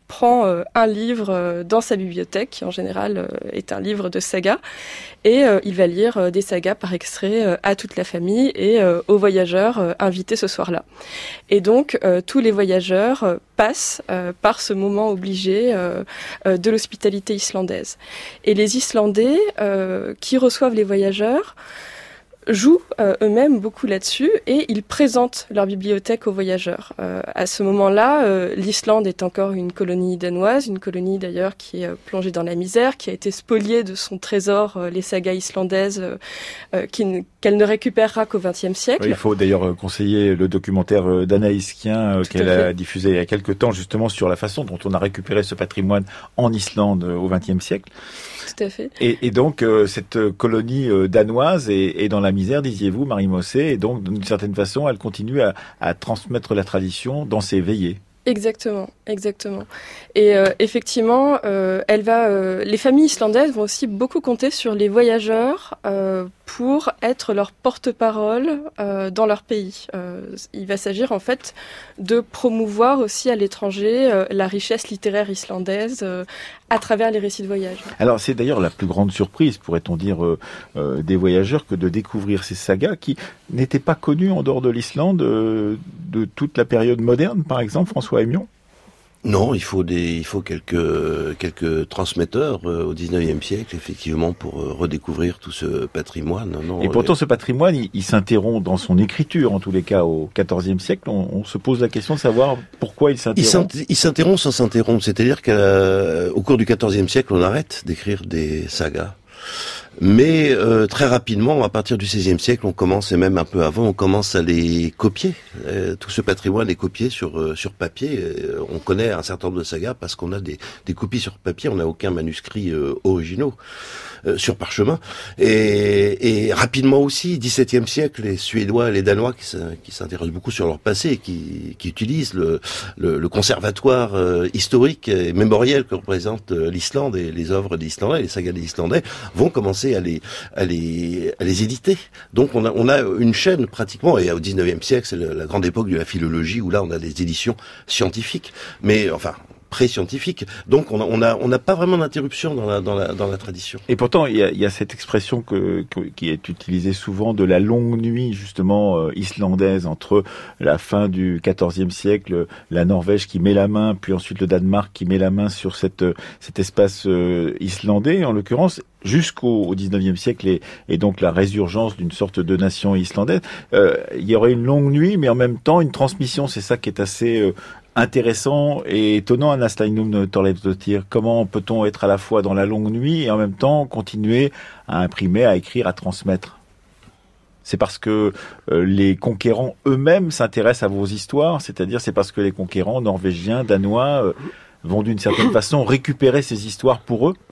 prend euh, un livre euh, dans sa bibliothèque, qui en général euh, est un livre de saga, et euh, il va lire euh, des sagas par extrait euh, à toute la famille et euh, aux voyageurs euh, invités ce soir-là. Et donc, euh, tous les voyageurs euh, passent euh, par ce moment obligé euh, euh, de l'hospitalité islandaise. Et les Islandais euh, qui reçoivent les voyageurs jouent euh, eux-mêmes beaucoup là-dessus et ils présentent leur bibliothèque aux voyageurs. Euh, à ce moment-là, euh, l'Islande est encore une colonie danoise, une colonie d'ailleurs qui est euh, plongée dans la misère, qui a été spoliée de son trésor, euh, les sagas islandaises, euh, euh, qui ne, qu'elle ne récupérera qu'au vingtième siècle. Oui, il faut d'ailleurs conseiller le documentaire d'Anaïs Kien euh, qu'elle a diffusé il y a quelque temps justement sur la façon dont on a récupéré ce patrimoine en Islande euh, au vingtième siècle. Tout à fait. Et, et donc, euh, cette colonie euh, danoise est, est dans la misère, disiez-vous, Marie Mossé, et donc, d'une certaine façon, elle continue à, à transmettre la tradition dans ses veillées. Exactement, exactement. Et euh, effectivement, euh, elle va, euh, les familles islandaises vont aussi beaucoup compter sur les voyageurs euh, pour être leur porte-parole euh, dans leur pays. Euh, il va s'agir en fait de promouvoir aussi à l'étranger euh, la richesse littéraire islandaise euh, à travers les récits de voyage. Alors c'est d'ailleurs la plus grande surprise, pourrait-on dire, euh, euh, des voyageurs que de découvrir ces sagas qui n'étaient pas connues en dehors de l'Islande euh, de toute la période moderne, par exemple, François Hémion. Non, il faut des, il faut quelques quelques transmetteurs euh, au dix-neuvième siècle, effectivement, pour euh, redécouvrir tout ce patrimoine. Non, et pourtant, les... ce patrimoine, il, il s'interrompt dans son écriture, en tous les cas, au quatorzième siècle. On, on se pose la question de savoir pourquoi il s'interrompt. Il, il s'interrompt sans s'interrompre, c'est-à-dire qu'au cours du quatorzième siècle, on arrête d'écrire des sagas. Mais euh, très rapidement, à partir du seizième siècle, on commence, et même un peu avant, on commence à les copier. Euh, tout ce patrimoine est copié sur euh, sur papier. Euh, on connaît un certain nombre de sagas parce qu'on a des, des copies sur papier. On n'a aucun manuscrit euh, originaux euh, sur parchemin. Et, et rapidement aussi, dix-septième siècle, les Suédois et les Danois qui, qui s'intéressent beaucoup sur leur passé, et qui, qui utilisent le, le, le conservatoire euh, historique et mémoriel que représente euh, l'Islande et les œuvres des Islandais, les sagas des Islandais, vont commencer à les, à les, à les éditer. Donc on a, on a une chaîne pratiquement, et au dix-neuvième siècle, c'est la grande époque de la philologie où là on a des éditions scientifiques, mais enfin pré-scientifiques. Donc on a, on a, on n'a pas vraiment d'interruption dans la, dans la, dans la tradition. Et pourtant il y a, il y a cette expression que, que, qui est utilisée souvent de la longue nuit justement euh, islandaise entre la fin du quatorzième siècle, la Norvège qui met la main, puis ensuite le Danemark qui met la main sur cette, cet espace euh, islandais en l'occurrence, jusqu'au dix-neuvième siècle et, et donc la résurgence d'une sorte de nation islandaise. Euh, il y aurait une longue nuit, mais en même temps une transmission. C'est ça qui est assez euh, intéressant et étonnant, Anna Steinum Thorleifsdottir. Comment peut-on être à la fois dans la longue nuit et en même temps continuer à imprimer, à écrire, à transmettre? C'est parce que euh, les conquérants eux-mêmes s'intéressent à vos histoires, c'est-à-dire c'est parce que les conquérants norvégiens, danois euh, vont d'une certaine façon récupérer ces histoires pour eux?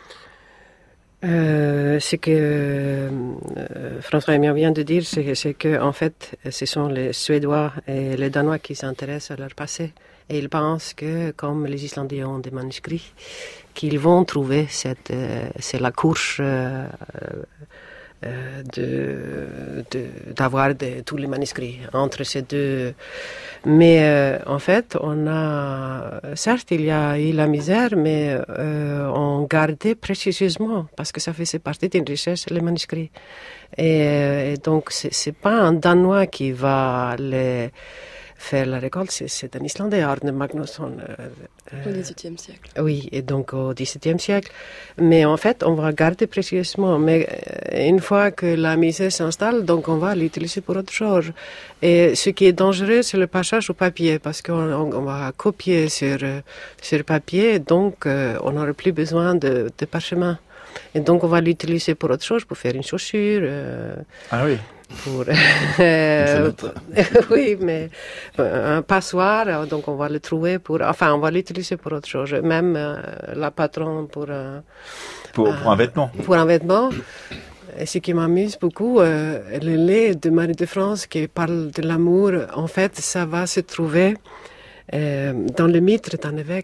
Euh, ce que euh, François Hémion vient de dire, c'est, c'est que en fait, ce sont les Suédois et les Danois qui s'intéressent à leur passé. Et ils pensent que, comme les Islandais ont des manuscrits, qu'ils vont trouver cette, euh, c'est la course euh, euh, de, de, d'avoir de, tous les manuscrits entre ces deux. Mais euh, en fait, on a, certes, il y a eu la misère, mais euh, on gardait précieusement, parce que ça faisait partie d'une richesse, les manuscrits. Et, et donc, c'est, c'est pas un Danois qui va les faire la récolte, c'est, c'est un Islandais, Arne Magnusson. Euh, Au dix-huitième siècle. Oui, et donc au dix-septième siècle. Mais en fait, on va garder précieusement. Mais une fois que la misère s'installe, donc on va l'utiliser pour autre chose. Et ce qui est dangereux, c'est le passage au papier, parce qu'on on va copier sur, sur papier, donc euh, on n'aurait plus besoin de, de parchemin. Et donc on va l'utiliser pour autre chose, pour faire une chaussure. Euh, ah oui. Pour, euh, oui, mais un passoire, donc on va le trouver pour, enfin, on va l'utiliser pour autre chose. Même euh, la patronne pour, euh, pour, euh, pour un vêtement. Pour un vêtement. Et ce qui m'amuse beaucoup, euh, le lait de Marie de France qui parle de l'amour, en fait, ça va se trouver euh, dans le mitre d'un évêque.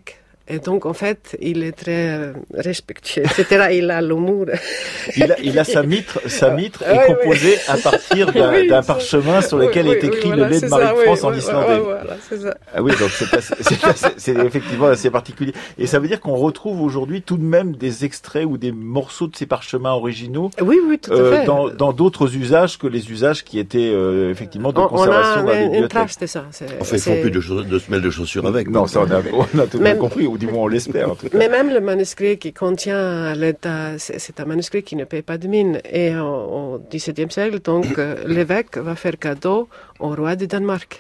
Et donc, en fait, il est très euh, respectueux, et cetera. Il a l'humour. Il a, il a sa mitre, sa mitre est oui, composée oui. à partir d'un, oui, d'un parchemin sur lequel oui, est écrit oui, voilà, le lait de Marie-France en oui, islandais. Voilà, c'est ça. Ah oui, donc c'est, assez, c'est, assez, c'est effectivement assez particulier. Et ça veut dire qu'on retrouve aujourd'hui tout de même des extraits ou des morceaux de ces parchemins originaux. Oui, oui, tout à euh, fait. Dans, dans d'autres usages que les usages qui étaient euh, effectivement de on, conservation on a à la bibliothèque. Une trace de ça. C'est, enfin, ils font plus de, chauss- de semelles de chaussures avec. Non, ça on a, on a tout même, compris, ou du moins on l'espère. En tout cas. Mais même le manuscrit qui contient l'état, c'est, c'est un manuscrit qui ne paye pas de mine. Et au dix-septième siècle, donc, euh, l'évêque va faire cadeau au roi de Danemark.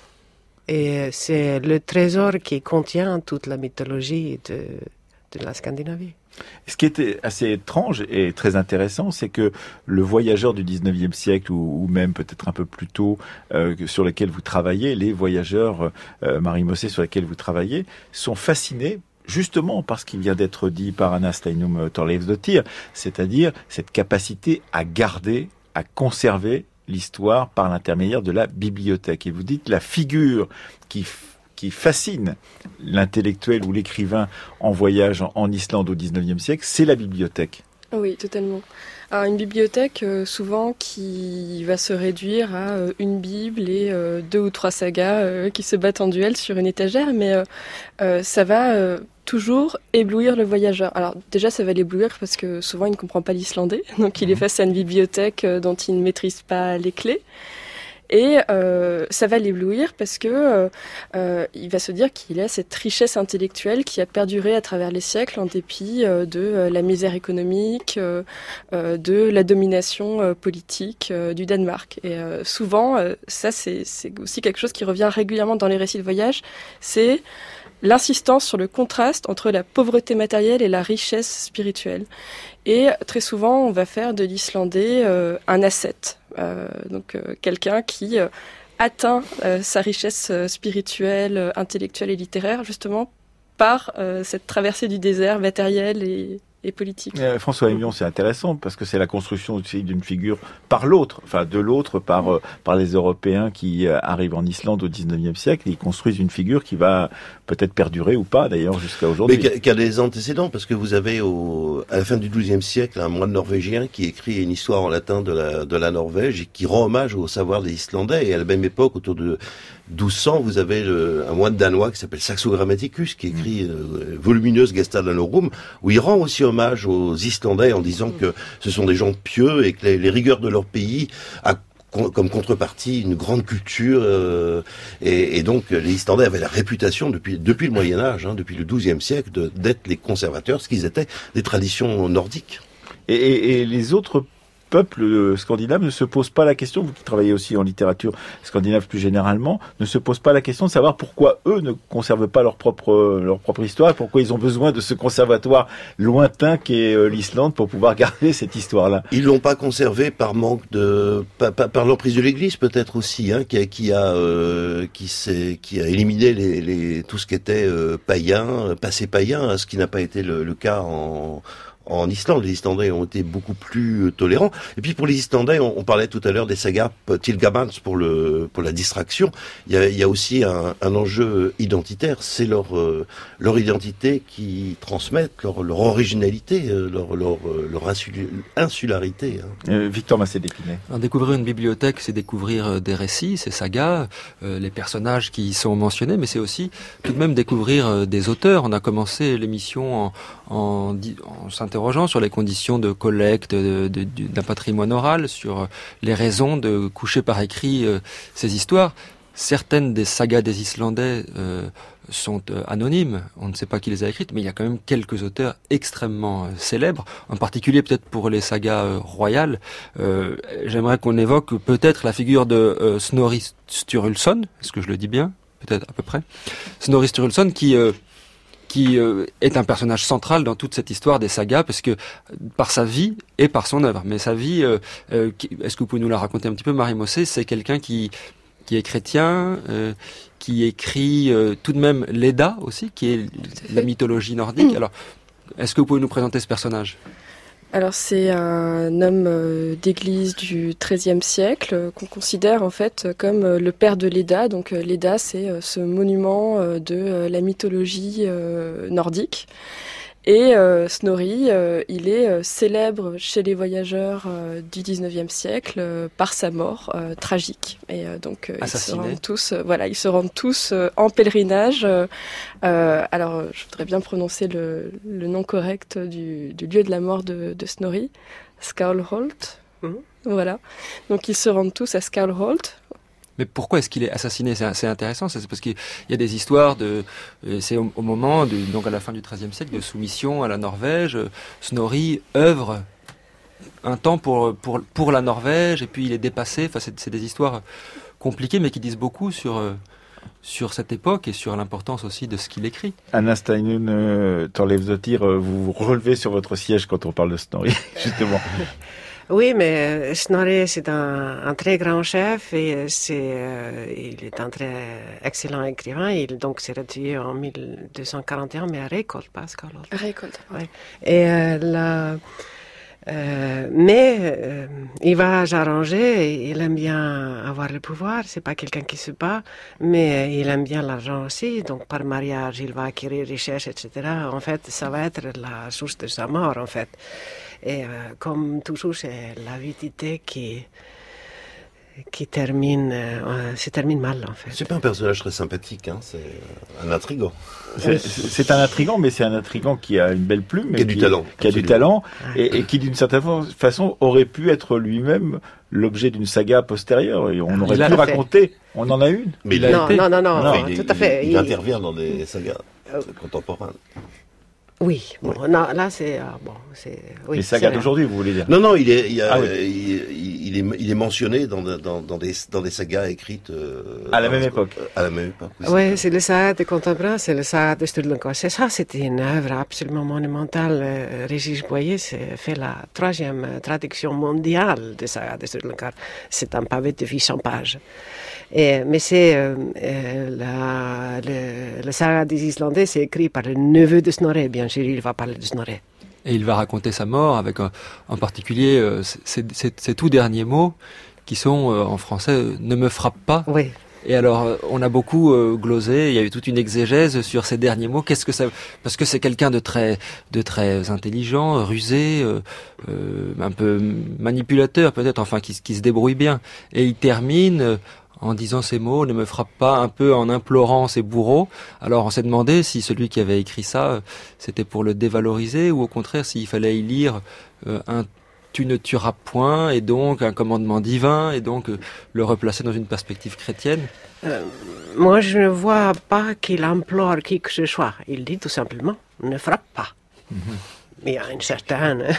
Et c'est le trésor qui contient toute la mythologie de, de la Scandinavie. Ce qui était assez étrange et très intéressant, c'est que le voyageur du dix-neuvième siècle, ou, ou même peut-être un peu plus tôt, euh, sur lesquels vous travaillez, les voyageurs, euh, Marie Mossé, sur lesquels vous travaillez, sont fascinés justement par ce qui vient d'être dit par Anna Steinum Thorleifsdottir, c'est-à-dire cette capacité à garder, à conserver l'histoire par l'intermédiaire de la bibliothèque. Et vous dites la figure qui qui fascine l'intellectuel ou l'écrivain en voyage en Islande au dix-neuvième siècle, c'est la bibliothèque. Oui, totalement. Alors, une bibliothèque, euh, souvent, qui va se réduire à euh, une Bible et euh, deux ou trois sagas euh, qui se battent en duel sur une étagère, mais euh, euh, ça va euh, toujours éblouir le voyageur. Alors, déjà, ça va l'éblouir parce que souvent, il ne comprend pas l'islandais, donc il est face à une bibliothèque euh, dont il ne maîtrise pas les clés. Et euh, ça va l'éblouir parce que euh, euh, il va se dire qu'il a cette richesse intellectuelle qui a perduré à travers les siècles en dépit euh, de euh, la misère économique, euh, euh, de la domination euh, politique euh, du Danemark. Et euh, souvent, euh, ça c'est, c'est aussi quelque chose qui revient régulièrement dans les récits de voyage, c'est l'insistance sur le contraste entre la pauvreté matérielle et la richesse spirituelle. Et très souvent, on va faire de l'islandais euh, un ascète. Euh, donc euh, quelqu'un qui euh, atteint euh, sa richesse euh, spirituelle, euh, intellectuelle et littéraire justement par euh, cette traversée du désert matériel et, et politique. Euh, François Hémion, c'est intéressant parce que c'est la construction aussi d'une figure par l'autre, enfin de l'autre par euh, par les Européens qui euh, arrivent en Islande au dix-neuvième siècle. Et ils construisent une figure qui va peut-être perdurer ou pas d'ailleurs jusqu'à aujourd'hui. Mais qui a, a des antécédents parce que vous avez au, à la fin du douzième siècle un moine norvégien qui écrit une histoire en latin de la de la Norvège et qui rend hommage au savoir des Islandais. Et à la même époque, autour de douze cents, vous avez le, un moine danois qui s'appelle Saxo Grammaticus qui écrit euh, volumineuse Gesta Danorum où il rend aussi hommage aux Islandais en disant que ce sont des gens pieux et que les, les rigueurs de leur pays a comme contrepartie une grande culture euh, et, et donc les Islandais avaient la réputation depuis depuis le Moyen Âge, hein, depuis le douzième siècle, de, d'être les conservateurs, ce qu'ils étaient des traditions nordiques. Et, et, et les autres peuples scandinaves ne se posent pas la question, vous qui travaillez aussi en littérature scandinave plus généralement, ne se posent pas la question de savoir pourquoi eux ne conservent pas leur propre leur propre histoire, pourquoi ils ont besoin de ce conservatoire lointain qu'est l'Islande pour pouvoir garder cette histoire-là. Ils l'ont pas conservé par manque de par, par, par l'emprise de l'Église peut-être aussi, hein, qui a qui a euh, qui s'est qui a éliminé les, les tout ce qui était euh, païen, passé païen, ce qui n'a pas été le, le cas en En Islande, les Islandais ont été beaucoup plus tolérants. Et puis pour les Islandais, on, on parlait tout à l'heure des sagas Tilgabans pour le pour la distraction. Il y a, il y a aussi un, un enjeu identitaire. C'est leur euh, leur identité qui transmettent, leur leur originalité, leur leur leur insul- insularité. Hein. Euh, Victor Massé-D'Épinay. Découvrir une bibliothèque, c'est découvrir des récits, ces sagas, euh, les personnages qui y sont mentionnés, mais c'est aussi tout de même découvrir des auteurs. On a commencé l'émission en en, en s'interrogeant sur les conditions de collecte de, de, de, d'un patrimoine oral, sur les raisons de coucher par écrit euh, ces histoires. Certaines des sagas des Islandais euh, sont euh, anonymes, on ne sait pas qui les a écrites, mais il y a quand même quelques auteurs extrêmement euh, célèbres, en particulier peut-être pour les sagas euh, royales. Euh, j'aimerais qu'on évoque peut-être la figure de euh, Snorri Sturluson, est-ce que je le dis bien ? Peut-être à peu près. Snorri Sturluson qui... Euh, qui euh, est un personnage central dans toute cette histoire des sagas, parce que par sa vie et par son œuvre. Mais sa vie, euh, euh, qui, est-ce que vous pouvez nous la raconter un petit peu, Marie Mossé ? C'est quelqu'un qui qui est chrétien, euh, qui écrit euh, tout de même l'Edda aussi, qui est la mythologie nordique. Alors, est-ce que vous pouvez nous présenter ce personnage ? Alors c'est un homme euh, d'église du treizième siècle euh, qu'on considère en fait comme euh, le père de l'Edda. Donc euh, l'Edda, c'est euh, ce monument euh, de euh, la mythologie euh, nordique. Et euh, Snorri, euh, il est euh, célèbre chez les voyageurs euh, du dix-neuvième siècle euh, par sa mort euh, tragique. Et euh, donc euh, ils se rendent tous, euh, voilà, ils se rendent tous euh, en pèlerinage. Euh, euh, alors, je voudrais bien prononcer le, le nom correct du, du lieu de la mort de, de Snorri, Skálholt. Mmh. Voilà. Donc ils se rendent tous à Skálholt. Mais pourquoi est-ce qu'il est assassiné ? C'est, c'est intéressant, c'est parce qu'il y a des histoires de, c'est au, au moment, de, donc à la fin du treizième siècle, de soumission à la Norvège. Snorri œuvre un temps pour pour pour la Norvège et puis il est dépassé. Enfin, c'est, c'est des histoires compliquées, mais qui disent beaucoup sur sur cette époque et sur l'importance aussi de ce qu'il écrit. Anna Steinun, euh, Thorleifsdottir, vous vous relevez sur votre siège quand on parle de Snorri, justement. Oui, mais Snorri, c'est un, un très grand chef et c'est, euh, il est un très excellent écrivain. Il donc s'est retiré en mille deux cent quarante et un, mais à Reykholt, pas à Skálholt. Reykholt. Ouais. Et euh, là, euh, mais euh, il va s'arranger. Il aime bien avoir le pouvoir. C'est pas quelqu'un qui se bat, mais il aime bien l'argent aussi. Donc par mariage, il va acquérir richesse, et cetera. En fait, ça va être la source de sa mort, en fait. Et euh, comme toujours, c'est l'avidité qui, qui termine, euh, se termine mal, en fait. C'est pas un personnage très sympathique, hein, c'est un intrigant. C'est, c'est un intrigant, mais c'est un intrigant qui a une belle plume. Qui a qui, du talent. Qui a du talent, et, et qui, d'une certaine façon, aurait pu être lui-même l'objet d'une saga postérieure. Et on aurait il pu raconter. On en a une. Mais il non, a été... non, non, non, non, non, il tout est, à fait. Il, il, il intervient dans des sagas euh, contemporaines. Oui, bon, oui. Non, là c'est ah, bon, c'est oui, les sagas d'aujourd'hui, vous voulez dire? Non, non, il est, il, a, ah, oui. il, il, est, il est mentionné dans, dans, dans des dans des sagas écrites euh, à la même époque. À la même époque. Oui, ouais, c'est le saga des contemporains, c'est le saga de Sturlunga. C'est ça, c'était une œuvre absolument monumentale. Régis Boyer s'est fait la troisième traduction mondiale des sagas de Sturlunga. C'est un pavé de huit cents pages. Et, mais c'est euh, la, le, le saga des Islandais, c'est écrit par le neveu de Snorri, bien sûr, il va parler de Snorri. Et il va raconter sa mort avec un, en particulier euh, ces, ces, ces tout derniers mots qui sont euh, en français euh, « ne me frappe pas ». Oui. Et alors, on a beaucoup euh, glosé, il y a eu toute une exégèse sur ces derniers mots. Qu'est-ce que ça... Parce que c'est quelqu'un de très, de très intelligent, rusé, euh, euh, un peu manipulateur peut-être, enfin qui, qui se débrouille bien. Et il termine... Euh, en disant ces mots, ne me frappe pas, un peu en implorant ses bourreaux. Alors on s'est demandé si celui qui avait écrit ça, c'était pour le dévaloriser, ou au contraire s'il fallait y lire euh, un « tu ne tueras point » et donc un commandement divin, et donc euh, le replacer dans une perspective chrétienne. Euh, moi je ne vois pas qu'il implore qui que ce soit. Il dit tout simplement « ne frappe pas mm-hmm. ». Il y a une certaine...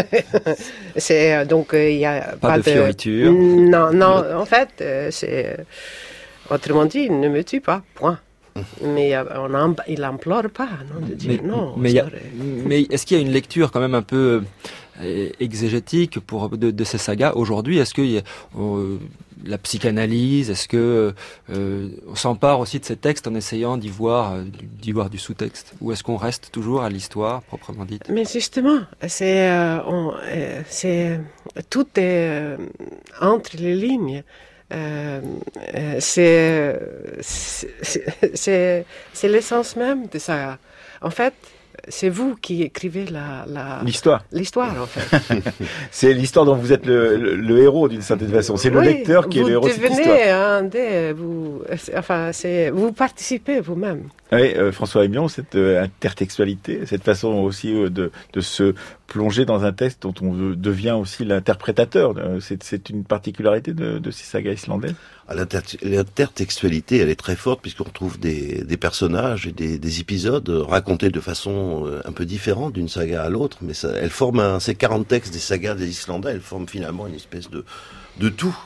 c'est, donc, il y a pas, pas de, de fioriture. Non, non, en fait, c'est... Autrement dit, ne me tue pas, point. Mais on en, il n'implore pas, non, de dire mais, non. Mais, a, mais est-ce qu'il y a une lecture quand même un peu exégétique pour, de, de ces sagas aujourd'hui? Est-ce qu'il y a euh, la psychanalyse? Est-ce que euh, on s'empare aussi de ces textes en essayant d'y voir, d'y voir du sous-texte? Ou est-ce qu'on reste toujours à l'histoire proprement dite? Mais justement, c'est, euh, on, euh, c'est tout est euh, entre les lignes. Euh, euh, c'est, c'est, c'est, c'est l'essence même de ça. En fait, c'est vous qui écrivez la, la... l'histoire. L'histoire, en fait. C'est l'histoire dont vous êtes le, le, le héros, d'une certaine façon. C'est le oui, lecteur qui est le héros de cette histoire. Vous devenez un des... Vous, enfin, c'est, vous participez vous-même. Oui, euh, François Hémion, cette euh, intertextualité, cette façon aussi euh, de, de se plonger dans un texte dont on devient aussi l'interprétateur. Euh, c'est, c'est une particularité de, de ces sagas islandaises. L'inter- l'intertextualité, elle est très forte puisqu'on trouve des, des personnages et des, des épisodes racontés de façon euh, un peu différente d'une saga à l'autre, mais ça, elle forme un, ces quarante textes des sagas des Islandais, elles forment finalement une espèce de, de tout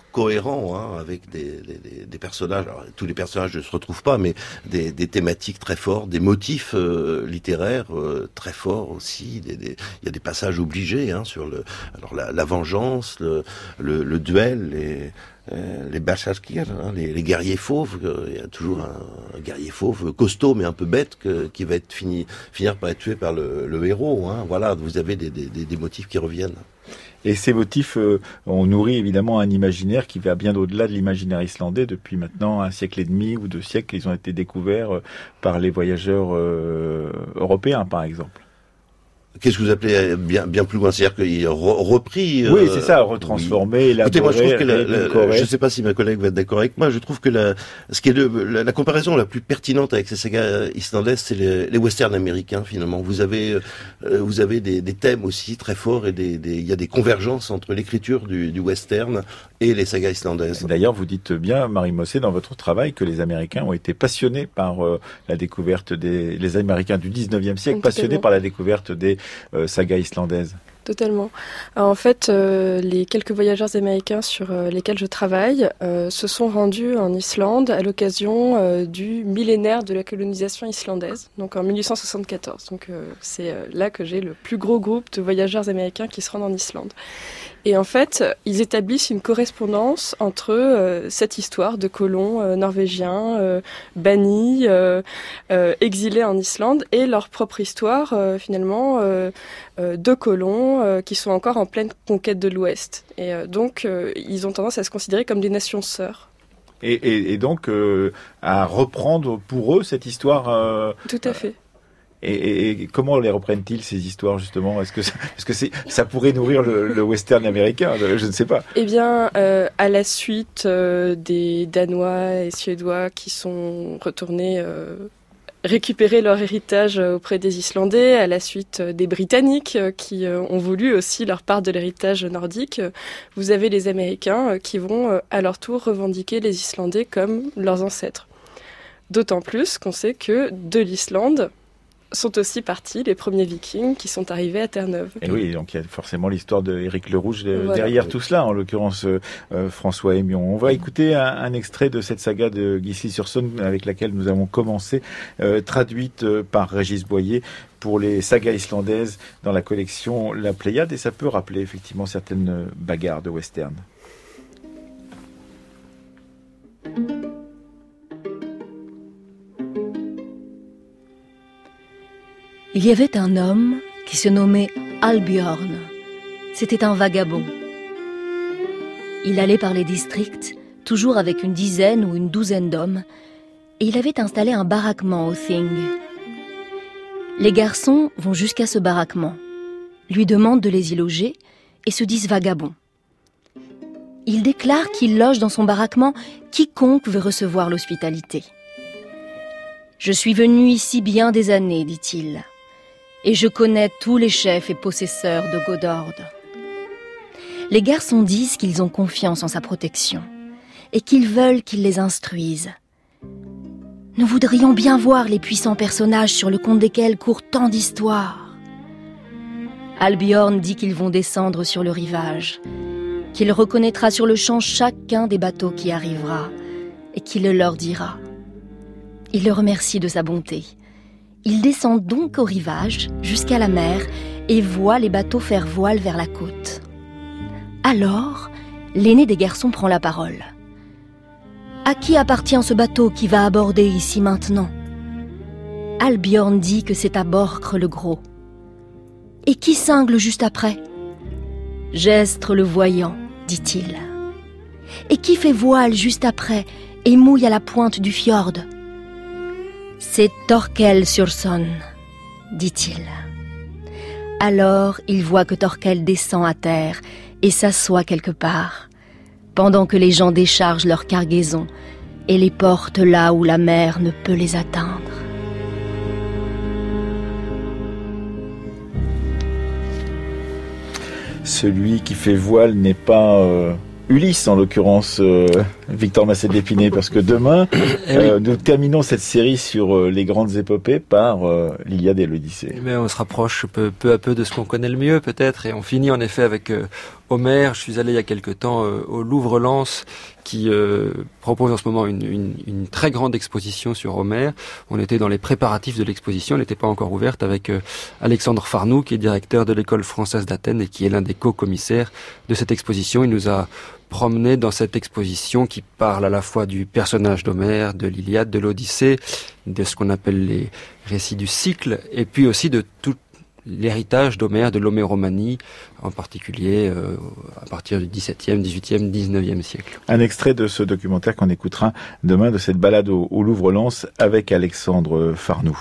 cohérent, hein, avec des, des, des personnages. Alors, tous les personnages ne se retrouvent pas, mais des, des thématiques très fortes, des motifs euh, littéraires euh, très forts aussi. Des, des, il y a des passages obligés hein, sur le, alors la, la vengeance, le, le, le duel, les Euh, les Bashashkir, hein, les, les guerriers fauves. Euh, il y a toujours un, un guerrier fauve costaud mais un peu bête que, qui va être fini, finir par être tué par le, le héros. Hein. Voilà, vous avez des, des, des motifs qui reviennent. Et ces motifs euh, ont nourri évidemment un imaginaire qui va bien au-delà de l'imaginaire islandais. Depuis maintenant un siècle et demi ou deux siècles, ils ont été découverts euh, par les voyageurs euh, européens, par exemple. Qu'est-ce que vous appelez bien, bien plus loin? C'est-à-dire qu'il a re- repris... Oui, euh, c'est ça, retransformé, oui. élaboré... Écoutez, moi, je trouve que la, la, la, je ne sais pas si ma collègue va être d'accord avec moi, je trouve que la, ce qui est le, la, la comparaison la plus pertinente avec ces sagas islandaises, c'est les, les westerns américains, finalement. Vous avez, euh, vous avez des, des thèmes aussi très forts et des, des, il y a des convergences entre l'écriture du, du western et les sagas islandaises. D'ailleurs, vous dites bien, Marie Mossé, dans votre travail, que les Américains ont été passionnés par euh, la découverte des... Les Américains du dix-neuvième siècle, passionnés par la découverte des Euh, saga islandaise. Totalement. Alors, en fait, euh, les quelques voyageurs américains sur euh, lesquels je travaille euh, se sont rendus en Islande à l'occasion euh, du millénaire de la colonisation islandaise, donc en mille huit cent soixante-quatorze. Donc euh, c'est euh, là que j'ai le plus gros groupe de voyageurs américains qui se rendent en Islande. Et en fait, ils établissent une correspondance entre euh, cette histoire de colons euh, norvégiens euh, bannis, euh, euh, exilés en Islande, et leur propre histoire, euh, finalement, euh, euh, de colons euh, qui sont encore en pleine conquête de l'Ouest. Et euh, donc, euh, ils ont tendance à se considérer comme des nations sœurs. Et, et, et donc, euh, à reprendre pour eux cette histoire... Euh, Tout à fait. Et, et, et comment les reprennent-ils, ces histoires, justement? Est-ce que ça, est-ce que c'est, ça pourrait nourrir le, le western américain? Je ne sais pas. Eh bien, euh, à la suite euh, des Danois et Suédois qui sont retournés euh, récupérer leur héritage auprès des Islandais, à la suite des Britanniques euh, qui euh, ont voulu aussi leur part de l'héritage nordique, vous avez les Américains euh, qui vont euh, à leur tour revendiquer les Islandais comme leurs ancêtres. D'autant plus qu'on sait que de l'Islande sont aussi partis les premiers Vikings qui sont arrivés à Terre-Neuve. Et oui, donc il y a forcément l'histoire de Éric le Rouge voilà. derrière tout cela, en l'occurrence euh, François Hémion. On va écouter un, un extrait de cette saga de Gisli-sur-Saône avec laquelle nous avons commencé, euh, traduite euh, par Régis Boyer pour les sagas islandaises dans la collection La Pléiade, et ça peut rappeler effectivement certaines bagarres de western. Il y avait un homme qui se nommait Albiorn. C'était un vagabond. Il allait par les districts, toujours avec une dizaine ou une douzaine d'hommes, et il avait installé un baraquement au Thing. Les garçons vont jusqu'à ce baraquement, lui demandent de les y loger et se disent vagabonds. Il déclare qu'il loge dans son baraquement quiconque veut recevoir l'hospitalité. « Je suis venu ici bien des années, dit-il. Et je connais tous les chefs et possesseurs de Godord. » Les garçons disent qu'ils ont confiance en sa protection et qu'ils veulent qu'il les instruise. « Nous voudrions bien voir les puissants personnages sur le compte desquels courent tant d'histoires. » Albiorn dit qu'ils vont descendre sur le rivage, qu'il reconnaîtra sur le champ chacun des bateaux qui arrivera et qu'il le leur dira. Il le remercie de sa bonté. Il descend donc au rivage, jusqu'à la mer, et voit les bateaux faire voile vers la côte. Alors, l'aîné des garçons prend la parole. « À qui appartient ce bateau qui va aborder ici maintenant ?» Albiorn dit que c'est à Borcre le Gros. « Et qui cingle juste après ?» « Gestre le voyant, dit-il. « Et qui fait voile juste après et mouille à la pointe du fjord ?» C'est Thorkel Surson, dit-il. Alors il voit que Thorkel descend à terre et s'assoit quelque part, pendant que les gens déchargent leur cargaison et les portent là où la mer ne peut les atteindre. Celui qui fait voile n'est pas euh, Ulysse, en l'occurrence, euh, Victor Massé d'Épinay, parce que demain, euh, nous terminons cette série sur euh, les grandes épopées par euh, l'Iliade et l'Odyssée. Mais on se rapproche peu, peu à peu de ce qu'on connaît le mieux, peut-être, et on finit en effet avec euh, Homère, je suis allé il y a quelque temps euh, au Louvre-Lens qui euh, propose en ce moment une, une, une très grande exposition sur Homère. On était dans les préparatifs de l'exposition, elle n'était pas encore ouverte, avec euh, Alexandre Farnoux, qui est directeur de l'école française d'Athènes et qui est l'un des co-commissaires de cette exposition. Il nous a promené dans cette exposition qui parle à la fois du personnage d'Homère, de l'Iliade, de l'Odyssée, de ce qu'on appelle les récits du cycle, et puis aussi de tout l'héritage d'Homère, de l'homéromanie, en particulier euh, à partir du dix-septième, dix-huitième, dix-neuvième siècle. Un extrait de ce documentaire qu'on écoutera demain, de cette balade au, au Louvre-Lens avec Alexandre Farnoux.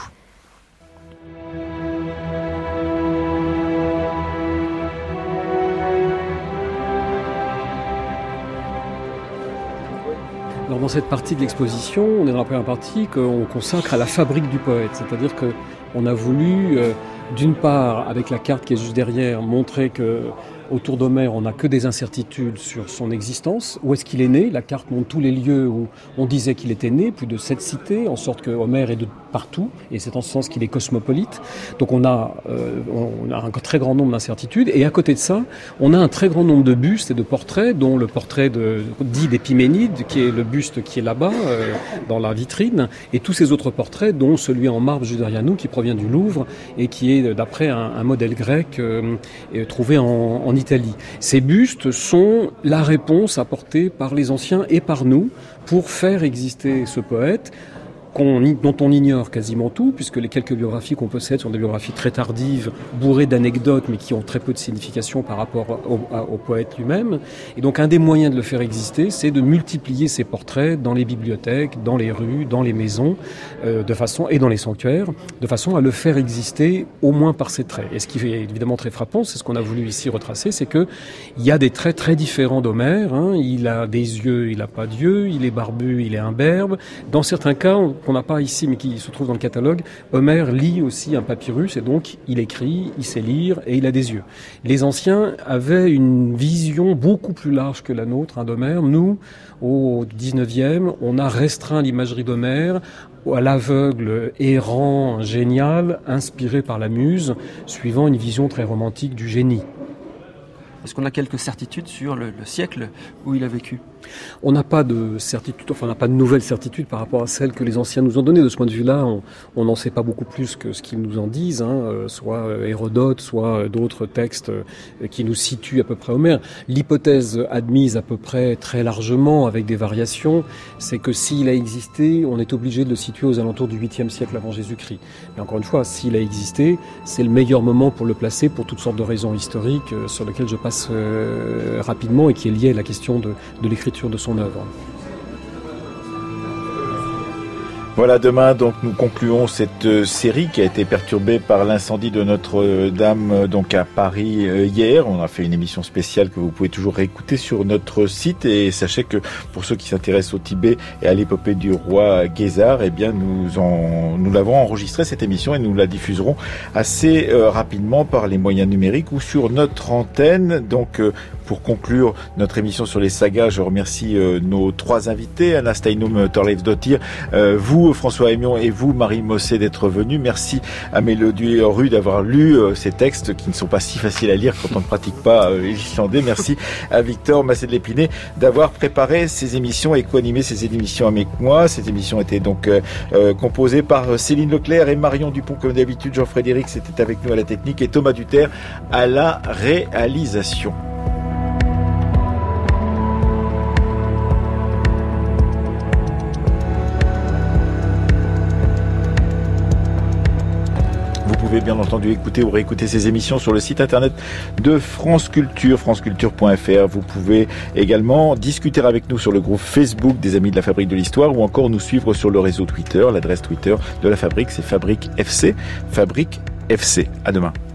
Alors dans cette partie de l'exposition, on est dans la première partie qu'on consacre à la fabrique du poète, c'est-à-dire qu'on a voulu, euh, d'une part, avec la carte qui est juste derrière, montrer que autour d'Homère, on n'a que des incertitudes sur son existence. Où est-ce qu'il est né? La carte montre tous les lieux où on disait qu'il était né, plus de sept cités, en sorte que Homère est de partout, et c'est en ce sens qu'il est cosmopolite. Donc on a, euh, on a un très grand nombre d'incertitudes, et à côté de ça, on a un très grand nombre de bustes et de portraits, dont le portrait de, dit d'Épiménide, qui est le buste qui est là-bas, euh, dans la vitrine, et tous ces autres portraits, dont celui en marbre Juderianum, qui provient du Louvre, et qui est d'après un, un modèle grec euh, trouvé en, en Italie. Ces bustes sont la réponse apportée par les anciens et par nous pour faire exister ce poète qu'on, dont on ignore quasiment tout, puisque les quelques biographies qu'on possède sont des biographies très tardives, bourrées d'anecdotes, mais qui ont très peu de signification par rapport au, au poète lui-même. Et donc un des moyens de le faire exister, c'est de multiplier ses portraits dans les bibliothèques, dans les rues, dans les maisons, euh, de façon, et dans les sanctuaires, de façon à le faire exister au moins par ses traits. Et ce qui est évidemment très frappant, c'est ce qu'on a voulu ici retracer, c'est que il y a des traits très différents d'Homère. Hein. Il a des yeux, il n'a pas d'yeux, il est barbu, il est imberbe. Dans certains cas, on, qu'on n'a pas ici mais qui se trouve dans le catalogue, Homère lit aussi un papyrus et donc il écrit, il sait lire et il a des yeux. Les anciens avaient une vision beaucoup plus large que la nôtre hein, d'Homère. Nous, au dix-neuvième, on a restreint l'imagerie d'Homère à l'aveugle, errant, génial, inspiré par la muse, suivant une vision très romantique du génie. Est-ce qu'on a quelques certitudes sur le, le siècle où il a vécu ? On n'a pas de certitude, enfin on n'a pas de nouvelles certitudes par rapport à celles que les anciens nous ont données. De ce point de vue-là, on n'en sait pas beaucoup plus que ce qu'ils nous en disent, hein, soit Hérodote, soit d'autres textes qui nous situent à peu près Homère. L'hypothèse admise à peu près très largement, avec des variations, c'est que s'il a existé, on est obligé de le situer aux alentours du huitième siècle avant Jésus-Christ. Mais encore une fois, s'il a existé, c'est le meilleur moment pour le placer pour toutes sortes de raisons historiques sur lesquelles je passe euh, rapidement et qui est liée à la question de, de l'écriture de son œuvre. Voilà, demain, donc, nous concluons cette série qui a été perturbée par l'incendie de Notre-Dame, donc, à Paris, euh, hier. On a fait une émission spéciale que vous pouvez toujours réécouter sur notre site. Et sachez que, pour ceux qui s'intéressent au Tibet et à l'épopée du roi Guésar, eh bien, nous en, nous l'avons enregistré, cette émission, et nous la diffuserons assez euh, rapidement par les moyens numériques ou sur notre antenne. Donc, euh, pour conclure notre émission sur les sagas, je remercie euh, nos trois invités, Anna Steinum Torleifsdottir, euh, vous, François Hémion, et vous, Marie Mossé, d'être venus. Merci à Mélodie Rue d'avoir lu euh, ces textes qui ne sont pas si faciles à lire quand on ne pratique pas euh, l'islandais. Merci à Victor Massé-de-Lépinay d'avoir préparé ces émissions et co-animé ces émissions avec moi. Cette émission était donc euh, euh, composée par Céline Leclerc et Marion Dupont, comme d'habitude. Jean-Frédéric était avec nous à la technique et Thomas Duterre à la réalisation. Vous pouvez bien entendu écouter ou réécouter ces émissions sur le site internet de France Culture, franceculture point f r. Vous pouvez également discuter avec nous sur le groupe Facebook des Amis de la Fabrique de l'Histoire ou encore nous suivre sur le réseau Twitter. L'adresse Twitter de la Fabrique, c'est Fabrique F C. Fabrique F C. À demain.